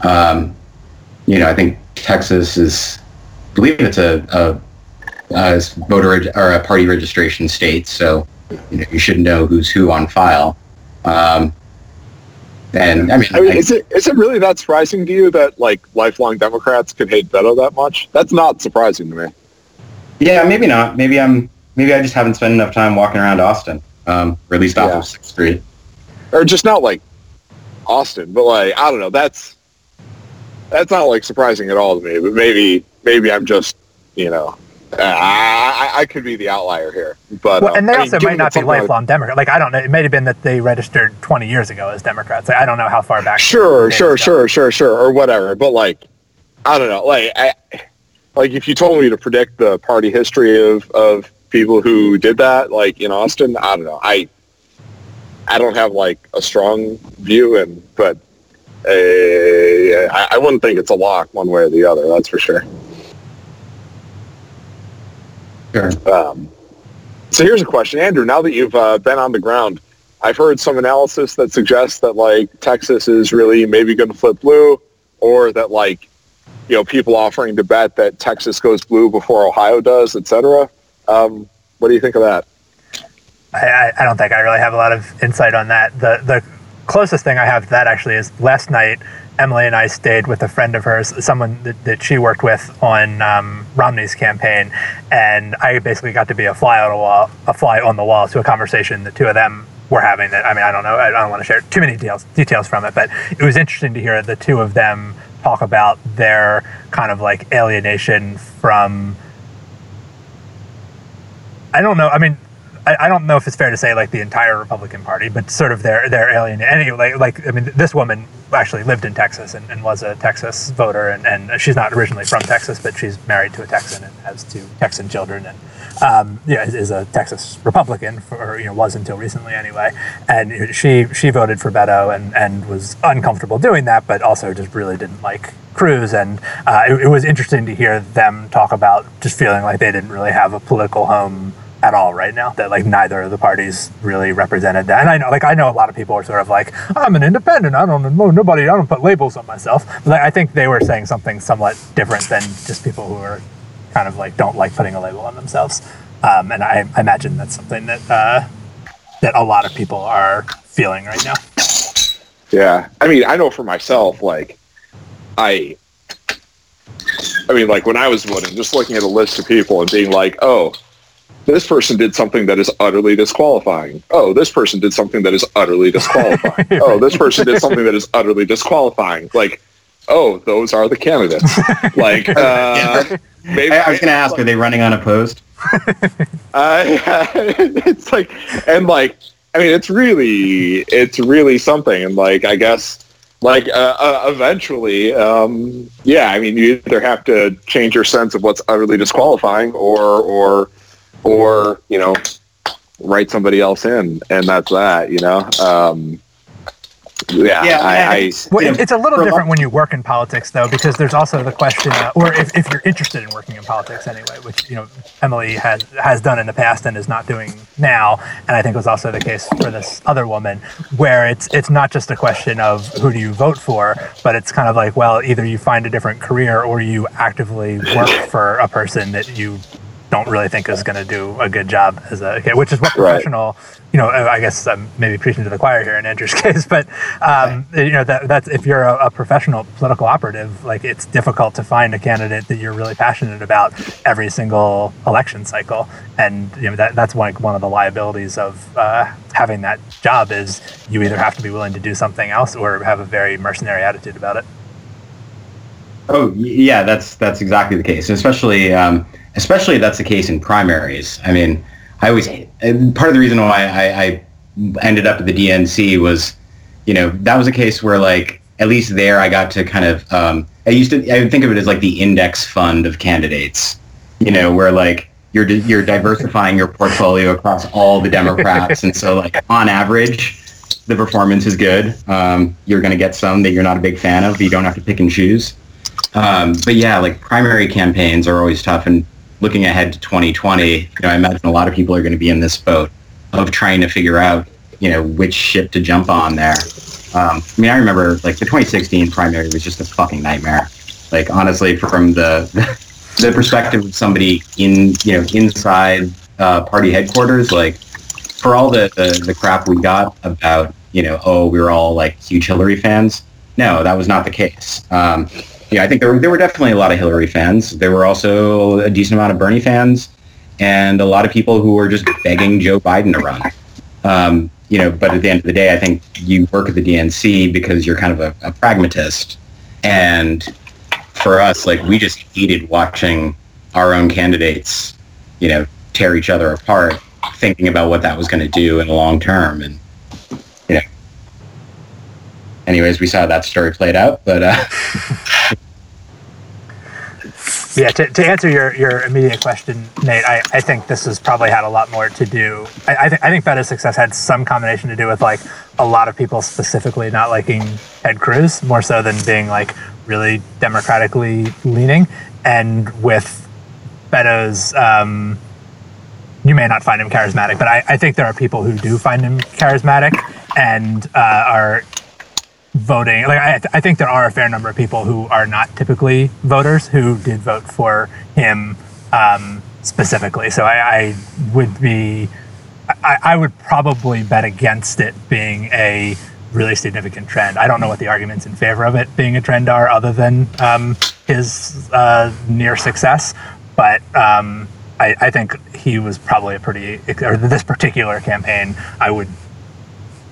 I think Texas is, I believe it's a voter or a party registration state, so you should know who's who on file. Is it really that surprising to you that like lifelong Democrats could hate Beto that much? That's not surprising to me. Yeah, maybe not. Maybe I just haven't spent enough time walking around Austin, or at least off of 6th Street, or just not like Austin, but like I don't know. That's not like surprising at all to me. But maybe I'm just I could be the outlier here, but and they also might not be lifelong Democrat. Like I don't know, it may have been that they registered 20 years ago as Democrats. Like, I don't know how far back. Sure, or whatever. But like, I don't know. Like if you told me to predict the party history of people who did that, like in Austin, I don't know. I don't have like a strong view, but I wouldn't think it's a lock one way or the other. That's for sure. Sure. So here's a question, Andrew. Now that you've been on the ground, I've heard some analysis that suggests that like Texas is really maybe going to flip blue, or that like people offering to bet that Texas goes blue before Ohio does, etc. What do you think of that? I don't think I really have a lot of insight on that. The closest thing I have to that actually is last night. Emily and I stayed with a friend of hers, someone that she worked with on Romney's campaign, and I basically got to be a fly on the wall to a conversation the two of them were having. That I don't know, I don't want to share too many details from it, but it was interesting to hear the two of them talk about their kind of like alienation from. I don't know. I don't know if it's fair to say like the entire Republican Party, but sort of their alien. I mean, this woman actually lived in Texas and was a Texas voter, and she's not originally from Texas, but she's married to a Texan and has 2 Texan children, and is a Texas Republican, was until recently anyway. And she voted for Beto and was uncomfortable doing that, but also just really didn't like Cruz. And it was interesting to hear them talk about just feeling like they didn't really have a political home at all right now, that like neither of the parties really represented that. And I know a lot of people are sort of like, I'm an independent, I don't put labels on myself. But I think they were saying something somewhat different than just people who are kind of like don't like putting a label on themselves. And I imagine that's something that that a lot of people are feeling right now. Yeah, I mean, I know for myself, like I mean, like when I was voting, just looking at a list of people and being like, oh, this person did something that is utterly disqualifying. Oh, this person did something that is utterly disqualifying. Oh, this person did something that is utterly disqualifying. Like, oh, those are the candidates. Like, maybe I was going to ask, are they running unopposed? It's like, and like, I mean, it's really something. And like, I guess, like, eventually, yeah, I mean, you either have to change your sense of what's utterly disqualifying or write somebody else in, and that's that, It's a little different when you work in politics, though, because there's also the question, or if you're interested in working in politics anyway, which Emily has done in the past and is not doing now, and I think was also the case for this other woman, where it's not just a question of who do you vote for, but it's kind of like, well, either you find a different career or you actively work for a person that you don't really think is going to do a good job which is what professional, I guess I'm maybe preaching to the choir here in Andrew's case, but that's if you're a professional political operative, like it's difficult to find a candidate that you're really passionate about every single election cycle, and that's one of the liabilities of having that job is you either have to be willing to do something else or have a very mercenary attitude about it. Oh yeah, that's exactly the case, especially that's the case in primaries. I mean, part of the reason why I ended up at the DNC was, that was a case where like, at least there I got to kind of, I would think of it as like the index fund of candidates, where like you're diversifying your portfolio across all the Democrats. And so like on average, the performance is good. You're going to get some that you're not a big fan of. You don't have to pick and choose. But yeah, like primary campaigns are always tough, and looking ahead to 2020, I imagine a lot of people are going to be in this boat of trying to figure out, which ship to jump on there. I remember like the 2016 primary was just a fucking nightmare. Like honestly, from the perspective of somebody inside party headquarters, like for all the crap we got about, we were all like huge Hillary fans. No, that was not the case. I think there were definitely a lot of Hillary fans. There were also a decent amount of Bernie fans, and a lot of people who were just begging Joe Biden to run. But at the end of the day, I think you work at the DNC because you're kind of a pragmatist. And for us, like, we just hated watching our own candidates, tear each other apart, thinking about what that was going to do in the long term. And, anyways, we saw that story played out, but... Yeah, to answer your immediate question, Nate, I think this has probably had a lot more to do. I think Beto's success had some combination to do with like a lot of people specifically not liking Ted Cruz, more so than being like really democratically leaning. And with Beto's, you may not find him charismatic, but I think there are people who do find him charismatic and are voting. Like I think there are a fair number of people who are not typically voters who did vote for him specifically. So I would probably bet against it being a really significant trend. I don't know what the arguments in favor of it being a trend are, other than his near success. But I think he was probably this particular campaign, I would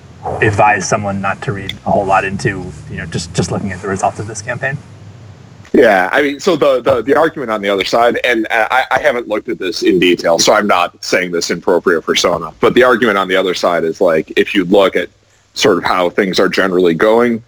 advise someone not to read a whole lot into, just looking at the results of this campaign. Yeah, I mean, so the argument on the other side, and I haven't looked at this in detail, so I'm not saying this in propria persona, but the argument on the other side is like, if you look at sort of how things are generally going,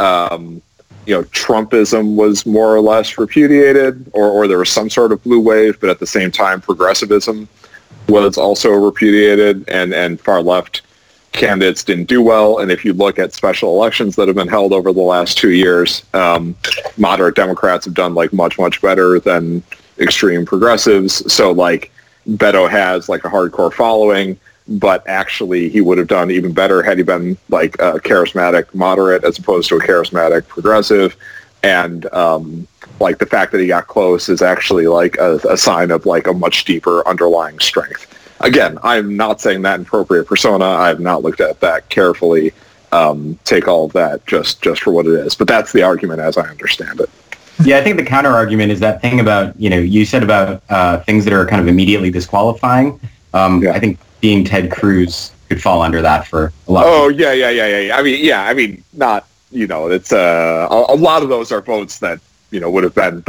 Trumpism was more or less repudiated, or there was some sort of blue wave, but at the same time, progressivism was also repudiated, and far left candidates didn't do well. And if you look at special elections that have been held over the last 2 years, moderate Democrats have done like much, much better than extreme progressives. So like Beto has like a hardcore following, but actually he would have done even better had he been like a charismatic moderate as opposed to a charismatic progressive. And like the fact that he got close is actually like a sign of like a much deeper underlying strength. Again, I'm not saying that in propria persona. I have not looked at that carefully. Take all of that just for what it is. But that's the argument as I understand it. Yeah, I think the counter argument is that thing about, you said about things that are kind of immediately disqualifying. I think being Ted Cruz could fall under that for a lot of people. Yeah. I mean, not, it's a lot of those are votes that, would have been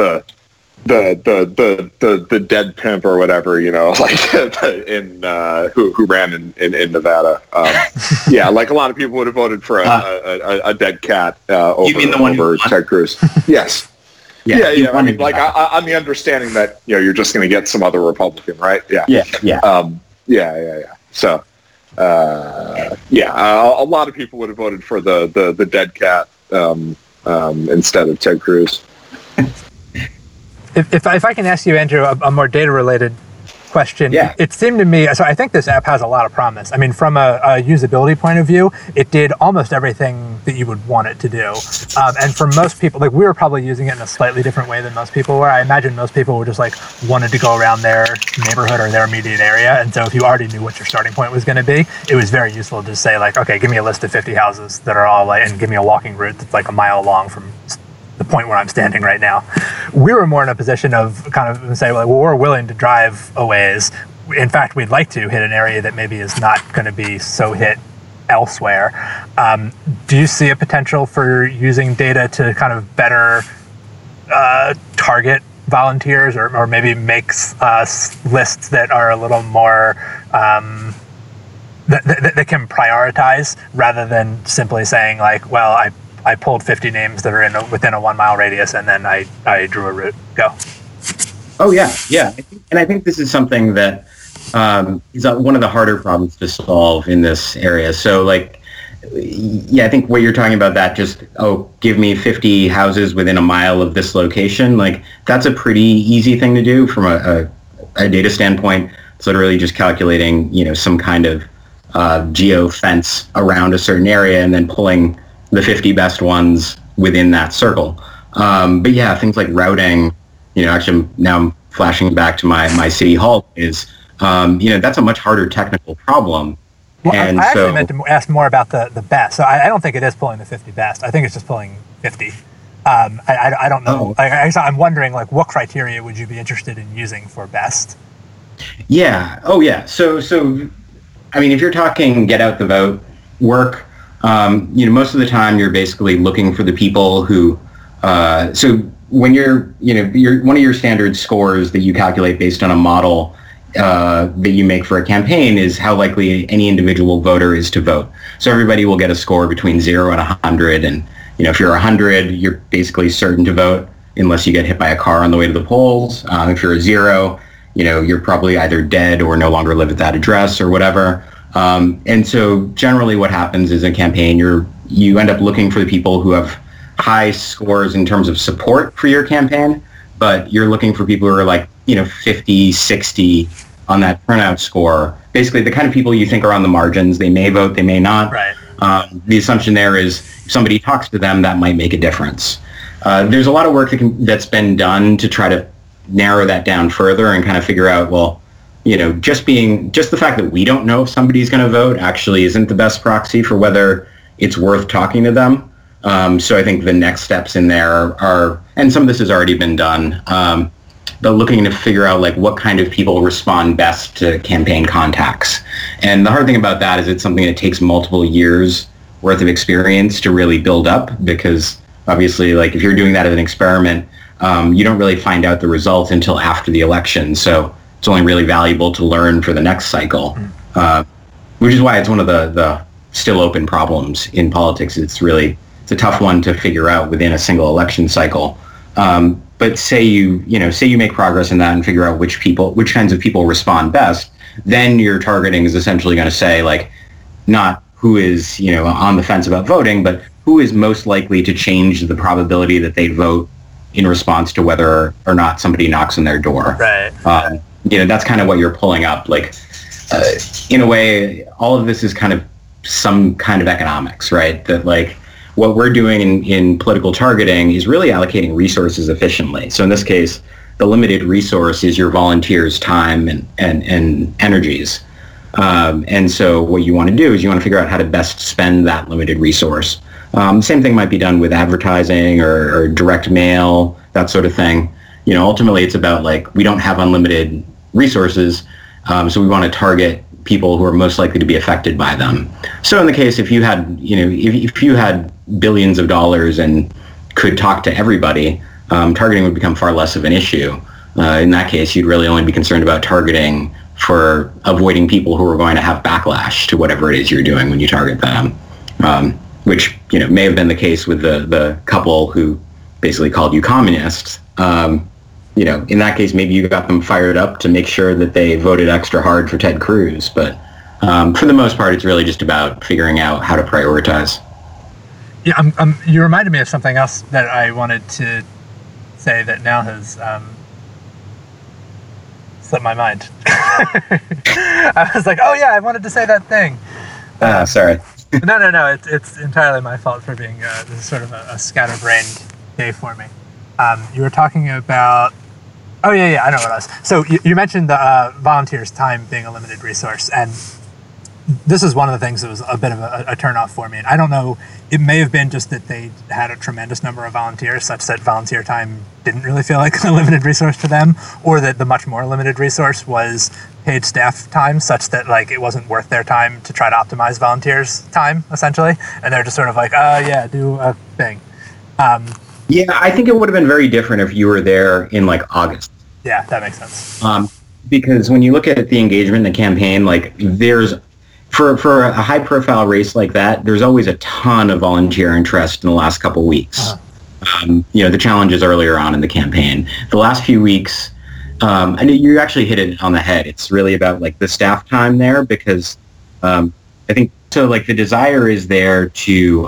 the dead pimp or whatever, like in who ran in Nevada. Like a lot of people would have voted for a dead cat over Ted Cruz. Yes. Yeah. I mean, like on the understanding that you're just going to get some other Republican, right? Yeah. So, a lot of people would have voted for the dead cat instead of Ted Cruz. If I can ask you, Andrew, a more data-related question. Yeah. It seemed to me, so I think this app has a lot of promise. I mean, from a usability point of view, it did almost everything that you would want it to do. And for most people, like we were probably using it in a slightly different way than most people were. I imagine most people were just like wanted to go around their neighborhood or their immediate area. And so if you already knew what your starting point was going to be, it was very useful to say like, okay, give me a list of 50 houses that are all like, and give me a walking route that's like a mile long from the point where I'm standing right now. We were more in a position of kind of say, well, we're willing to drive a ways. In fact, we'd like to hit an area that maybe is not going to be so hit elsewhere. Do you see a potential for using data to kind of better target volunteers or maybe make lists that are a little more that can prioritize rather than simply saying like, well, I pulled 50 names that are within a 1 mile radius, and then I drew a route. Go. Oh yeah. And I think this is something that is one of the harder problems to solve in this area. So I think what you're talking about, that just, give me 50 houses within a mile of this location. Like that's a pretty easy thing to do from a data standpoint. It's literally just calculating, some kind of geo fence around a certain area and then pulling the 50 best ones within that circle. But yeah, things like routing, actually now I'm flashing back to my city hall is, that's a much harder technical problem. Well, and I actually meant to ask more about the best. So I don't think it is pulling the 50 best. I think it's just pulling 50. I don't know. I'm wondering like what criteria would you be interested in using for best? Yeah. Oh yeah. So I mean, if you're talking get out the vote work, most of the time you're basically looking for the people who, so when you're one of your standard scores that you calculate based on a model that you make for a campaign is how likely any individual voter is to vote. So everybody will get a score between 0 and 100. And, if you're 100, you're basically certain to vote unless you get hit by a car on the way to the polls. If you're a 0, you're probably either dead or no longer live at that address or whatever. And so generally what happens is in a campaign, you end up looking for the people who have high scores in terms of support for your campaign, but you're looking for people who are like, 50, 60 on that turnout score. Basically the kind of people you think are on the margins. They may vote, they may not. Right. The assumption there is if somebody talks to them, that might make a difference. There's a lot of work that's been done to try to narrow that down further and kind of figure out, well, just the fact that we don't know if somebody's going to vote actually isn't the best proxy for whether it's worth talking to them. So I think the next steps in there are, and some of this has already been done, but looking to figure out like what kind of people respond best to campaign contacts. And the hard thing about that is it's something that takes multiple years worth of experience to really build up, because obviously like if you're doing that as an experiment, you don't really find out the result until after the election. So it's only really valuable to learn for the next cycle, which is why it's one of the still open problems in politics. It's a tough one to figure out within a single election cycle. But say you make progress in that and figure out which kinds of people respond best, then your targeting is essentially going to say, like, not who is, on the fence about voting, but who is most likely to change the probability that they vote in response to whether or not somebody knocks on their door. Right. That's kind of what you're pulling up. Like, in a way, all of this is kind of some kind of economics, right? That, like, what we're doing in political targeting is really allocating resources efficiently. So in this case, the limited resource is your volunteers' time and energies. And so what you want to do is you want to figure out how to best spend that limited resource. Same thing might be done with advertising or direct mail, that sort of thing. Ultimately it's about, like, we don't have unlimited resources, so we want to target people who are most likely to be affected by them. So in the case, if you had, if you had billions of dollars and could talk to everybody, targeting would become far less of an issue. In that case, you'd really only be concerned about targeting for avoiding people who are going to have backlash to whatever it is you're doing when you target them, which, may have been the case with the couple who basically called you communists. In that case, maybe you got them fired up to make sure that they voted extra hard for Ted Cruz. But for the most part, it's really just about figuring out how to prioritize. Yeah, you reminded me of something else that I wanted to say that now has slipped my mind. I was like, oh yeah, I wanted to say that thing. Sorry. No. It's entirely my fault for being this is sort of a scatterbrained day for me. You were talking about. Oh yeah, I know what it was. So you mentioned the volunteers' time being a limited resource, and this is one of the things that was a bit of a turnoff for me. And I don't know, it may have been just that they had a tremendous number of volunteers, such that volunteer time didn't really feel like a limited resource to them, or that the much more limited resource was paid staff time, such that, like, it wasn't worth their time to try to optimize volunteers' time, essentially. And they're just sort of like, yeah, do a thing. Yeah, I think it would have been very different if you were there in, like, August. Yeah, that makes sense. Because when you look at the engagement in the campaign, like, there's, for a high-profile race like that, there's always a ton of volunteer interest in the last couple weeks. The challenges earlier on in the campaign. The last few weeks, and you actually hit it on the head. It's really about, like, the staff time there, because I think, so, like, the desire is there to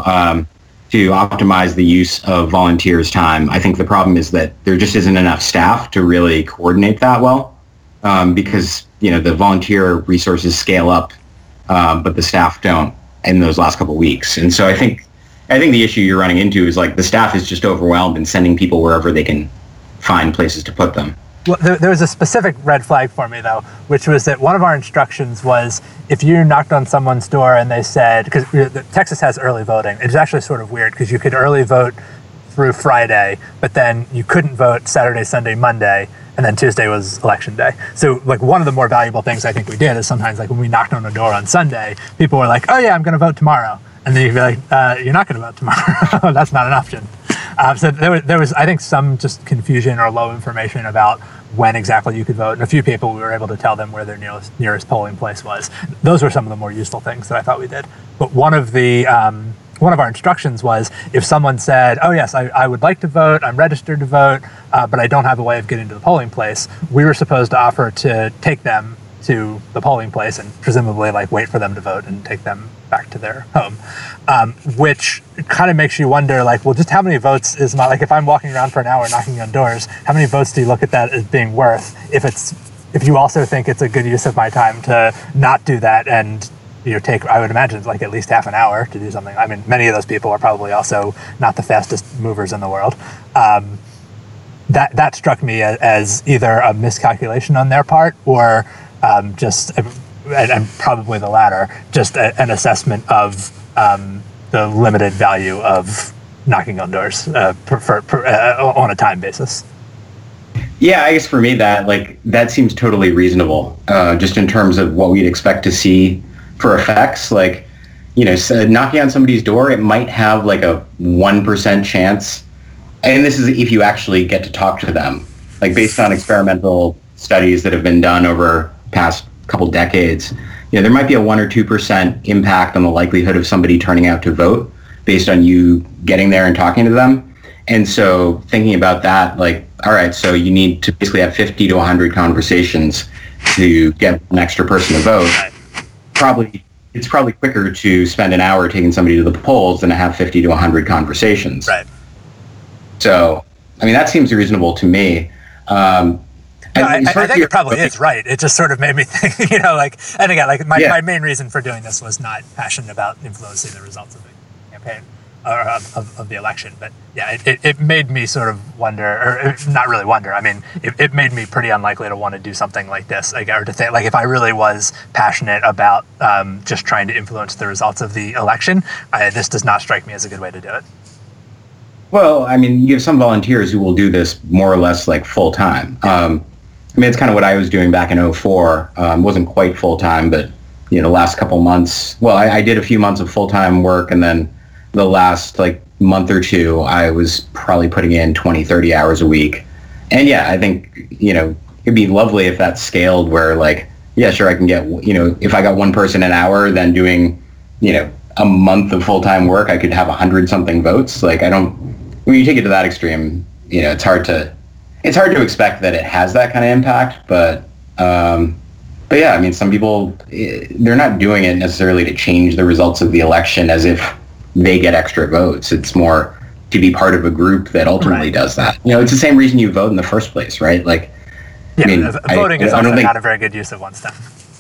optimize the use of volunteers' time. I think the problem is that there just isn't enough staff to really coordinate that well, because, the volunteer resources scale up, but the staff don't in those last couple of weeks. And so I think the issue you're running into is, like, the staff is just overwhelmed and sending people wherever they can find places to put them. Well, there was a specific red flag for me, though, which was that one of our instructions was if you knocked on someone's door and they said, because Texas has early voting, it's actually sort of weird because you could early vote through Friday, but then you couldn't vote Saturday, Sunday, Monday, and then Tuesday was election day. So, like, one of the more valuable things I think we did is sometimes, like, when we knocked on a door on Sunday, people were like, oh yeah, I'm going to vote tomorrow. And then you'd be like, you're not going to vote tomorrow. That's not an option. So there was, I think, some just confusion or low information about when exactly you could vote. And a few people, we were able to tell them where their nearest polling place was. Those were some of the more useful things that I thought we did. But one of our instructions was if someone said, oh yes, I would like to vote, I'm registered to vote, but I don't have a way of getting to the polling place, we were supposed to offer to take them to the polling place and presumably, like, wait for them to vote and take them back to their home, which kind of makes you wonder, like, well, just how many votes is not, like, if I'm walking around for an hour knocking on doors, how many votes do you look at that as being worth if you also think it's a good use of my time to not do that and take, I would imagine, like, at least half an hour to do something. I mean, many of those people are probably also not the fastest movers in the world. That struck me as either a miscalculation on their part or and probably the latter, just an assessment of the limited value of knocking on doors on a time basis. Yeah, I guess for me that seems totally reasonable, just in terms of what we'd expect to see for effects. Like, knocking on somebody's door, it might have like a 1% chance and this is if you actually get to talk to them, like based on experimental studies that have been done over past couple decades, there might be a 1 or 2% impact on the likelihood of somebody turning out to vote based on you getting there and talking to them. And so thinking about that, like, all right, so you need to basically have 50 to 100 conversations to get an extra person to vote. It's probably quicker to spend an hour taking somebody to the polls than to have 50 to 100 conversations. Right. So, I mean, that seems reasonable to me. I think it probably is right. It just sort of made me think, and again, like my main reason for doing this was not passionate about influencing the results of the campaign or of the election. But yeah, it made me sort of wonder, or not really wonder. I mean, it made me pretty unlikely to want to do something like this, or to think, like, if I really was passionate about just trying to influence the results of the election, this does not strike me as a good way to do it. Well, I mean, you have some volunteers who will do this more or less like full time. I mean, it's kind of what I was doing back in 2004. Wasn't quite full time, but the last couple months. Well, I did a few months of full time work, and then the last month or two, I was probably putting in 20, 30 hours a week. And yeah, I think it'd be lovely if that scaled where sure, I can get if I got one person an hour, then doing a month of full time work, I could have 100-something votes. When you take it to that extreme, it's hard to expect that it has that kind of impact, but yeah, I mean, some people, they're not doing it necessarily to change the results of the election as if they get extra votes. It's more to be part of a group that ultimately does that. It's the same reason you vote in the first place, right? Voting is also not a very good use of one's time.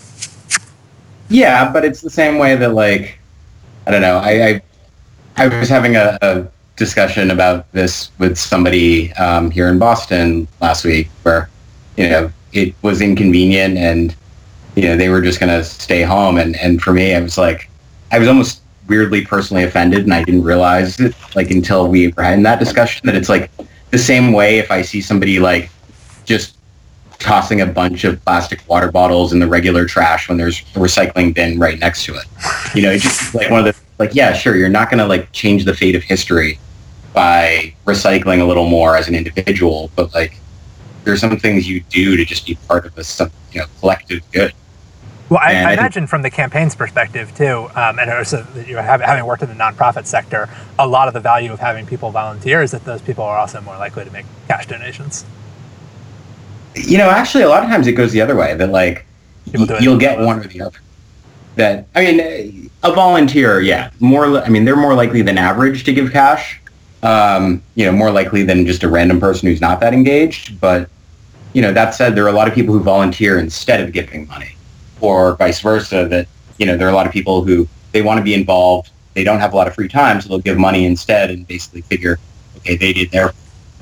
Yeah, but it's the same way that, I don't know, I was having a discussion about this with somebody here in Boston last week where, it was inconvenient and, they were just going to stay home. And for me, I was almost weirdly personally offended, and I didn't realize it until we were having that discussion, that it's the same way if I see somebody just tossing a bunch of plastic water bottles in the regular trash when there's a recycling bin right next to it. It's just one of the, yeah, sure, you're not going to change the fate of history by recycling a little more as an individual, but there's some things you do to just be part of a collective good. Well, I imagine from the campaign's perspective too, and also having worked in the nonprofit sector, a lot of the value of having people volunteer is that those people are also more likely to make cash donations. Actually, a lot of times it goes the other way. That you'll get one or the other. That, I mean, a volunteer, yeah, they're more likely than average to give cash. More likely than just a random person who's not that engaged. But that said, there are a lot of people who volunteer instead of giving money, or vice versa. That there are a lot of people who they want to be involved. They don't have a lot of free time, so they'll give money instead and basically figure, okay, they did their.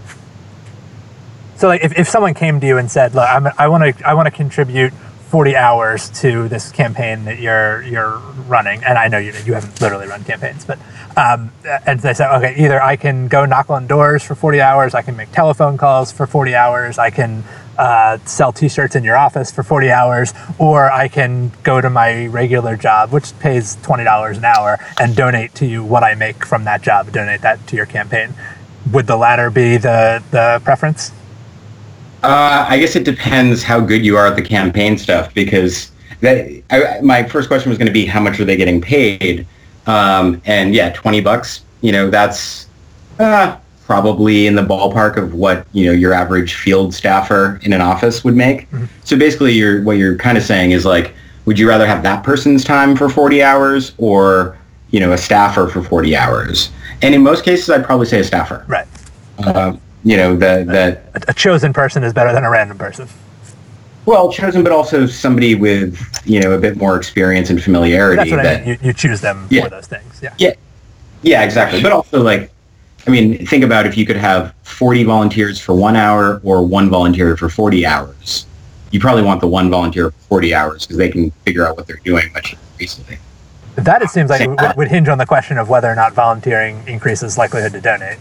So, if someone came to you and said, "Look, I want to contribute 40 hours to this campaign that you're running," and I know you haven't literally run campaigns, but and they said, "Okay, either I can go knock on doors for 40 hours, I can make telephone calls for 40 hours, I can sell T-shirts in your office for 40 hours, or I can go to my regular job, which pays $20 an hour, and donate to you what I make from that job, donate that to your campaign." Would the latter be the preference? I guess it depends how good you are at the campaign stuff, because my first question was going to be how much are they getting paid, and yeah, $20. That's probably in the ballpark of what your average field staffer in an office would make. Mm-hmm. So basically, what you're kind of saying is would you rather have that person's time for 40 hours or a staffer for 40 hours? And in most cases, I'd probably say a staffer. Right. A chosen person is better than a random person. Well, chosen, but also somebody with a bit more experience and familiarity. That's what I mean. You choose them for those things. Yeah, exactly. But also, think about if you could have 40 volunteers for 1 hour or one volunteer for 40 hours. You probably want the one volunteer for 40 hours because they can figure out what they're doing much more easily. That, it seems like, would hinge on the question of whether or not volunteering increases likelihood to donate.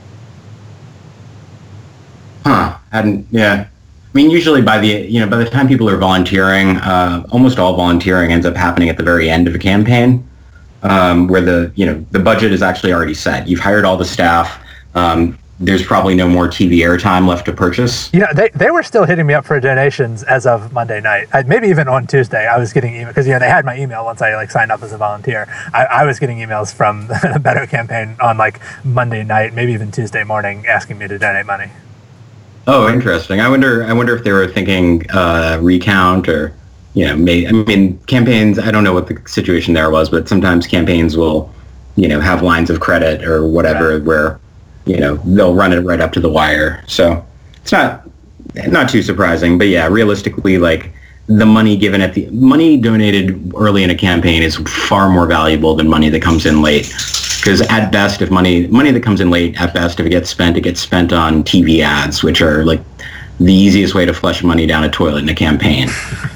Yeah. I mean, usually by the time people are volunteering, almost all volunteering ends up happening at the very end of a campaign, where the budget is actually already set. You've hired all the staff. there's probably no more TV airtime left to purchase. You know, they were still hitting me up for donations as of Monday night. Maybe even on Tuesday, I was getting email because, you know, they had my email once I signed up as a volunteer. I was getting emails from the Beto campaign on Monday night, maybe even Tuesday morning, asking me to donate money. Oh, interesting. I wonder if they were thinking recount or, you know, campaigns. I don't know what the situation there was, but sometimes campaigns will, you know, have lines of credit or whatever where, you know, they'll run it right up to the wire. So it's not too surprising. But yeah, realistically, the money money donated early in a campaign is far more valuable than money that comes in late. Because at best, if money that comes in late, at best, if it gets spent on TV ads, which are the easiest way to flush money down a toilet in a campaign.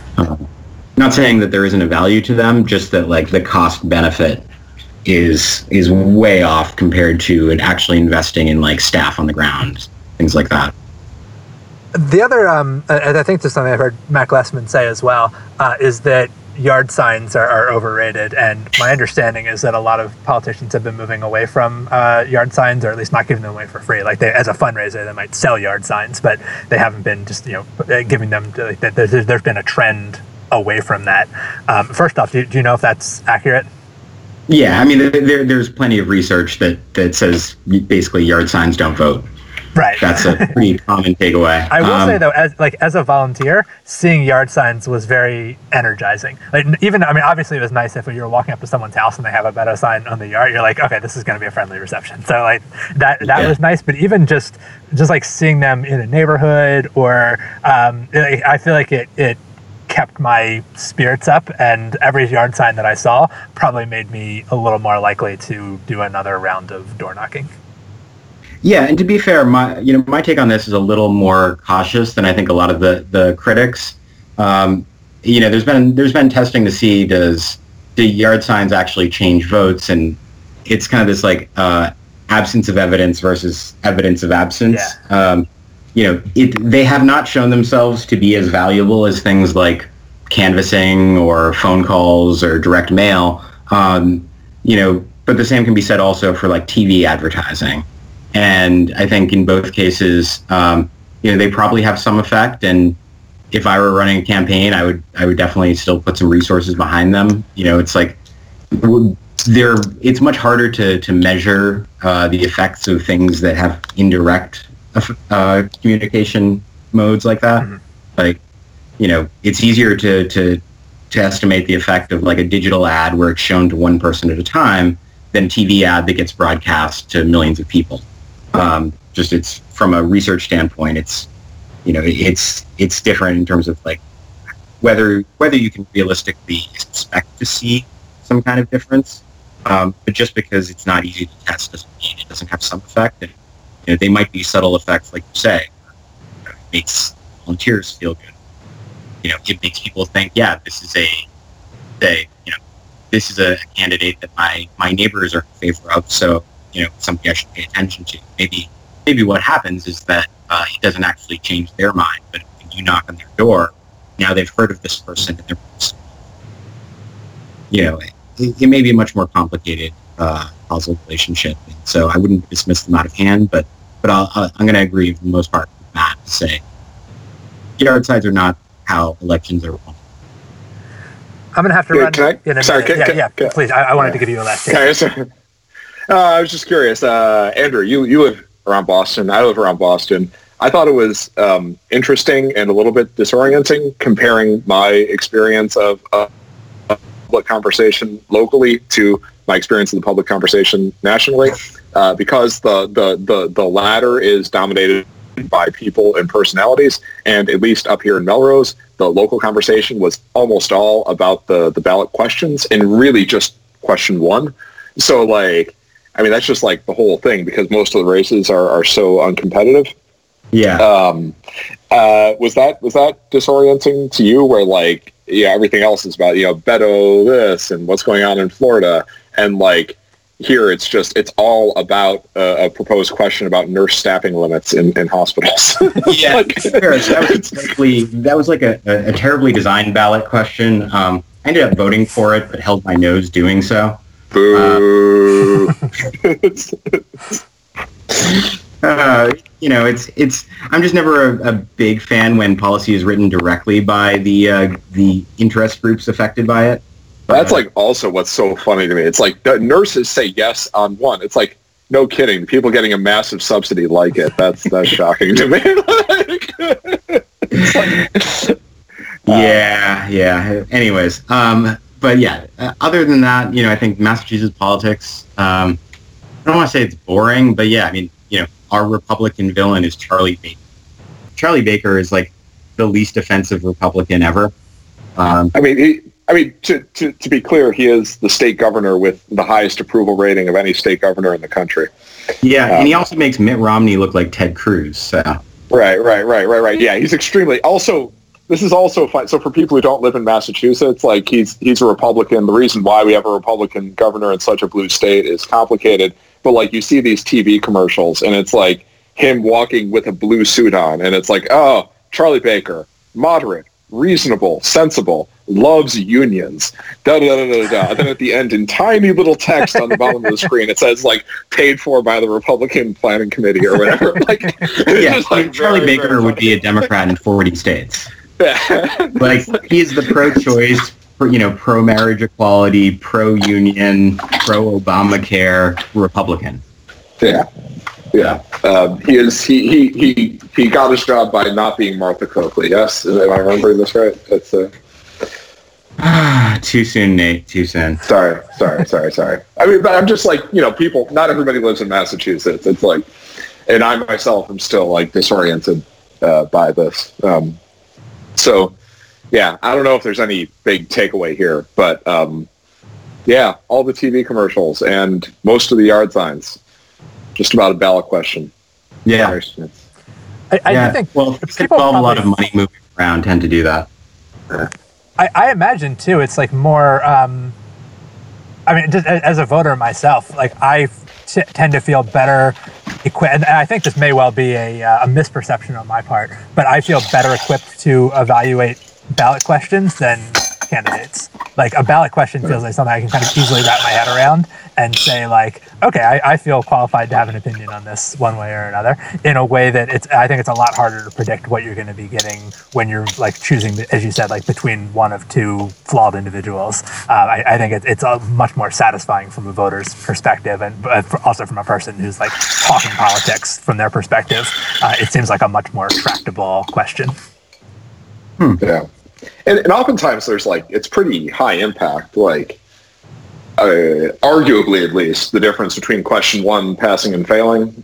Not saying that there isn't a value to them, just that the cost benefit is way off compared to actually investing in staff on the ground, things like that. The other, and I think this is something I've heard Matt Glassman say as well, is that yard signs are overrated. And my understanding is that a lot of politicians have been moving away from yard signs, or at least not giving them away for free. As a fundraiser, they might sell yard signs, but they haven't been just, you know, giving them to, there's been a trend away from that. First off, do you know if that's accurate? Yeah, I mean, there's plenty of research that says basically yard signs don't vote. Right. That's a pretty common takeaway. I will say though, as a volunteer, seeing yard signs was very energizing. Obviously it was nice if you were walking up to someone's house and they have a Beto sign on the yard. You're like, okay, this is going to be a friendly reception. So that was nice. But even just seeing them in a neighborhood, or I feel like it kept my spirits up, and every yard sign that I saw probably made me a little more likely to do another round of door knocking. Yeah, and to be fair, my take on this is a little more cautious than I think a lot of the critics. There's been testing to see do yard signs actually change votes, and it's kind of this absence of evidence versus evidence of absence. Yeah. They have not shown themselves to be as valuable as things like canvassing or phone calls or direct mail. But the same can be said also for TV advertising. And I think in both cases, they probably have some effect. And if I were running a campaign, I would definitely still put some resources behind them. It's much harder to measure the effects of things that have indirect communication modes like that. Mm-hmm. It's easier to estimate the effect of a digital ad where it's shown to one person at a time than a TV ad that gets broadcast to millions of people. It's from a research standpoint, it's different in terms of whether you can realistically expect to see some kind of difference. But just because it's not easy to test doesn't mean it doesn't have some effect. And they might be subtle effects, like you say. It makes volunteers feel good. It makes people think, yeah, this is a candidate that my neighbors are in favor of. So, something I should pay attention to. Maybe what happens is that it doesn't actually change their mind, but when you knock on their door, now they've heard of this person, and it may be a much more complicated causal relationship. And so I wouldn't dismiss them out of hand, but I'm going to agree for the most part with Matt to say yard signs are not how elections are won. I'm going to have to run. Please. I wanted to give you a last chance. I was just curious. Andrew, you live around Boston. I live around Boston. I thought it was interesting and a little bit disorienting comparing my experience of public conversation locally to my experience in the public conversation nationally, because the latter is dominated by people and personalities, and at least up here in Melrose, the local conversation was almost all about the ballot questions, and really just question one. So that's just the whole thing, because most of the races are so uncompetitive. Yeah. Was that disorienting to you, where everything else is about Beto this and what's going on in Florida, and here it's all about a proposed question about nurse staffing limits in hospitals. Yeah, that was a terribly designed ballot question. I ended up voting for it, but held my nose doing so. Boo. It's. I'm just never a big fan when policy is written directly by the interest groups affected by it. That's like also what's so funny to me. It's like the nurses say yes on one. It's like, no kidding. People getting a massive subsidy like it. That's shocking to me. Yeah. Anyways, but yeah. Other than that, I think Massachusetts politics. I don't want to say it's boring, but yeah, I mean, our Republican villain is Charlie Baker. Charlie Baker is like the least offensive Republican ever. To be clear, he is the state governor with the highest approval rating of any state governor in the country. Yeah, and he also makes Mitt Romney look like Ted Cruz. So. Right. Yeah, he's extremely. Also, this is also fun. So for people who don't live in Massachusetts, like he's a Republican. The reason why we have a Republican governor in such a blue state is complicated. But like you see these TV commercials, and it's like him walking with a blue suit on, and it's like, oh, Charlie Baker, moderate, reasonable, sensible, loves unions, da-da-da-da-da. And then at the end, in tiny little text on the bottom of the screen, it says, like, paid for by the Republican Planning Committee or whatever. Like, yeah, like Charlie Baker would be a Democrat in 40 states. Like, he's the pro-choice, pro-marriage equality, pro-union, pro-Obamacare Republican. Yeah. He got his job by not being Martha Coakley. Yes, am I remembering this right? That's too soon, Nate. Too soon. Sorry. I mean, but I'm just like, people. Not everybody lives in Massachusetts. It's like, and I myself am still like disoriented by this. So, yeah, I don't know if there's any big takeaway here, but yeah, all the TV commercials and most of the yard signs. Just about a ballot question. Yeah. I think people a lot of money moving around tend to do that. I imagine too. It's like more. Just as a voter myself, like I tend to feel better equipped, and I think this may well be a misperception on my part, but I feel better equipped to evaluate ballot questions than candidates. Like a ballot question feels like something I can kind of easily wrap my head around and say like, okay, I feel qualified to have an opinion on this one way or another, in a way that I think it's a lot harder to predict what you're going to be getting when you're like choosing, as you said, like between one of two flawed individuals. I think it's much more satisfying from a voter's perspective, and also from a person who's like talking politics from their perspective. It seems like a much more tractable question. Yeah. And oftentimes there's like, it's pretty high impact, like arguably at least, the difference between question one, passing and failing,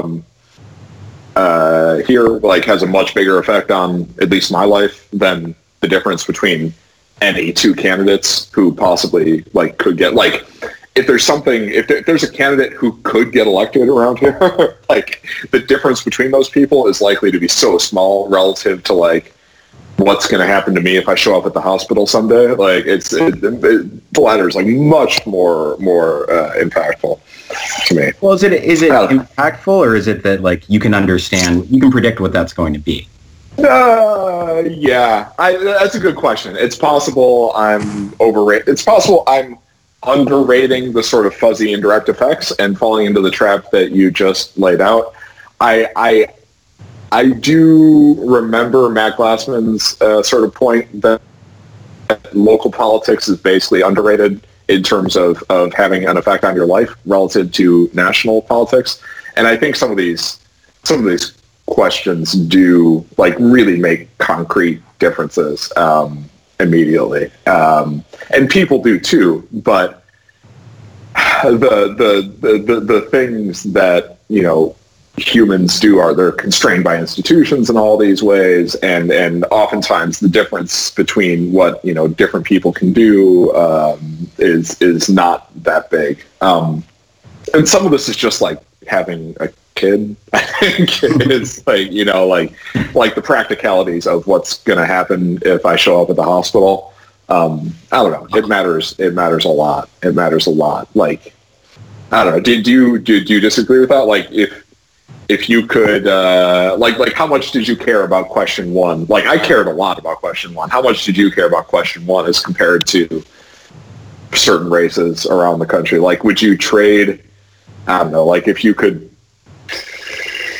here like has a much bigger effect on at least my life than the difference between any two candidates who possibly like could get, like if there's a candidate who could get elected around here, like the difference between those people is likely to be so small relative to like what's going to happen to me if I show up at the hospital someday. Like the latter is like much more impactful to me. Well, is it impactful, or is it that like you can predict what that's going to be? Yeah, that's a good question. It's possible I'm overrated. It's possible I'm underrating the sort of fuzzy indirect effects and falling into the trap that you just laid out. I do remember Matt Glassman's sort of point that local politics is basically underrated in terms of having an effect on your life relative to national politics. And I think some of these questions do like really make concrete differences immediately. And people do too, but the things that, humans do they're constrained by institutions in all these ways, and oftentimes the difference between what different people can do is not that big, and some of this is just like having a kid. I think it's like like the practicalities of what's going to happen if I show up at the hospital. I don't know. It matters a lot. Like, I don't know. Do you disagree with that? Like if you could, like how much did you care about question one? Like I cared a lot about question one. How much did you care about question one as compared to certain races around the country? Like, would you trade, I don't know, like if you could,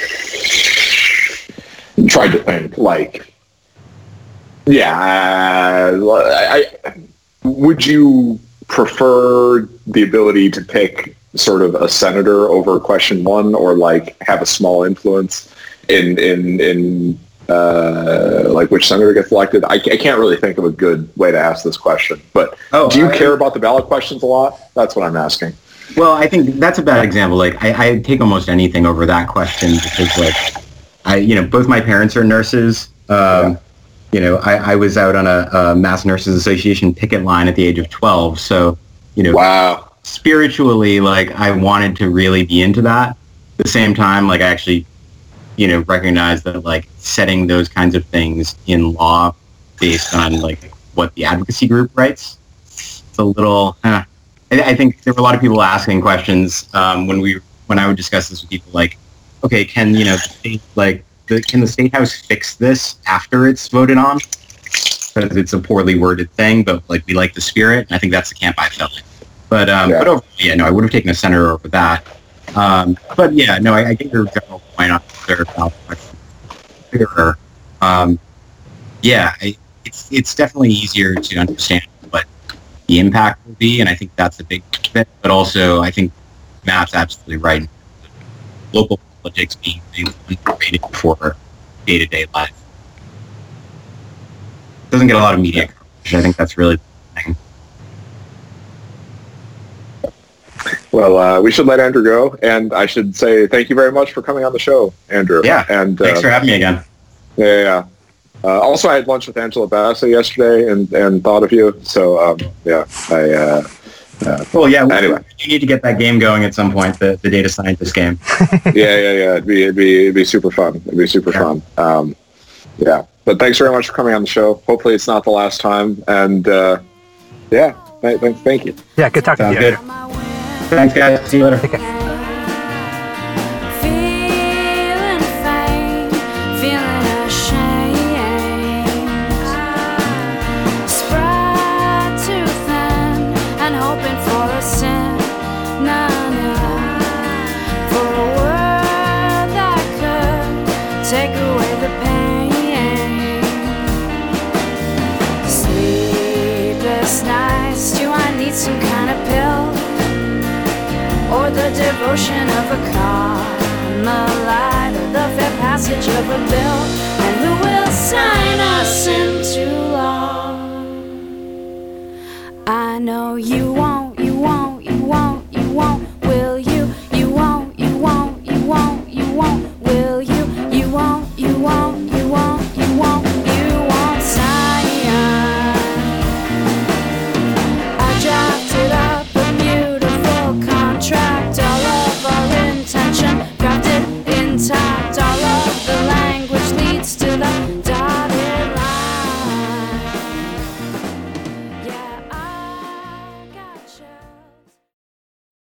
tried to think like, would you prefer the ability to pick sort of a senator over question one, or like have a small influence in like which senator gets elected? I can't really think of a good way to ask this question, but do you care about the ballot questions a lot? That's what I'm asking. Well, I think that's a bad example. Like I take almost anything over that question because like both my parents are nurses. I was out on a Mass Nurses Association picket line at the age of 12. So, wow. Spiritually, like I wanted to really be into that. At the same time, like I actually, recognize that like setting those kinds of things in law based on like what the advocacy group writes, it's a little, I think there were a lot of people asking questions when I would discuss this with people like, okay, can the state, can the state house fix this after it's voted on? Because it's a poorly worded thing, but like we like the spirit, and I think that's the camp I felt in. But overall, I would have taken a senator over that. I get your general point on their question. It's definitely easier to understand what the impact will be, and I think that's a big bit. But also, I think Matt's absolutely right. Local politics being underrated for day-to-day life. Doesn't get a lot of media coverage. I think that's really the thing. Well, we should let Andrew go, and I should say thank you very much for coming on the show, Andrew. Yeah, and thanks for having me again. Yeah. Also, I had lunch with Angela Bassett yesterday and thought of you. So, anyway, you need to get that game going at some point, the data scientist game. Yeah. It'd be super fun. It'd be super fun. But thanks very much for coming on the show. Hopefully it's not the last time. And thank you. Yeah, good talking to you. Good. Thanks, guys. See you later. Take care. Feeling faint, feeling ashamed, spread too thin and hoping for a sin, for a word that could take away the pain. Sleepless nights, do I need some kind of pill? Or the devotion of a Carmelite, or the fair passage of a bill, and who will sign us into law? I know you won't.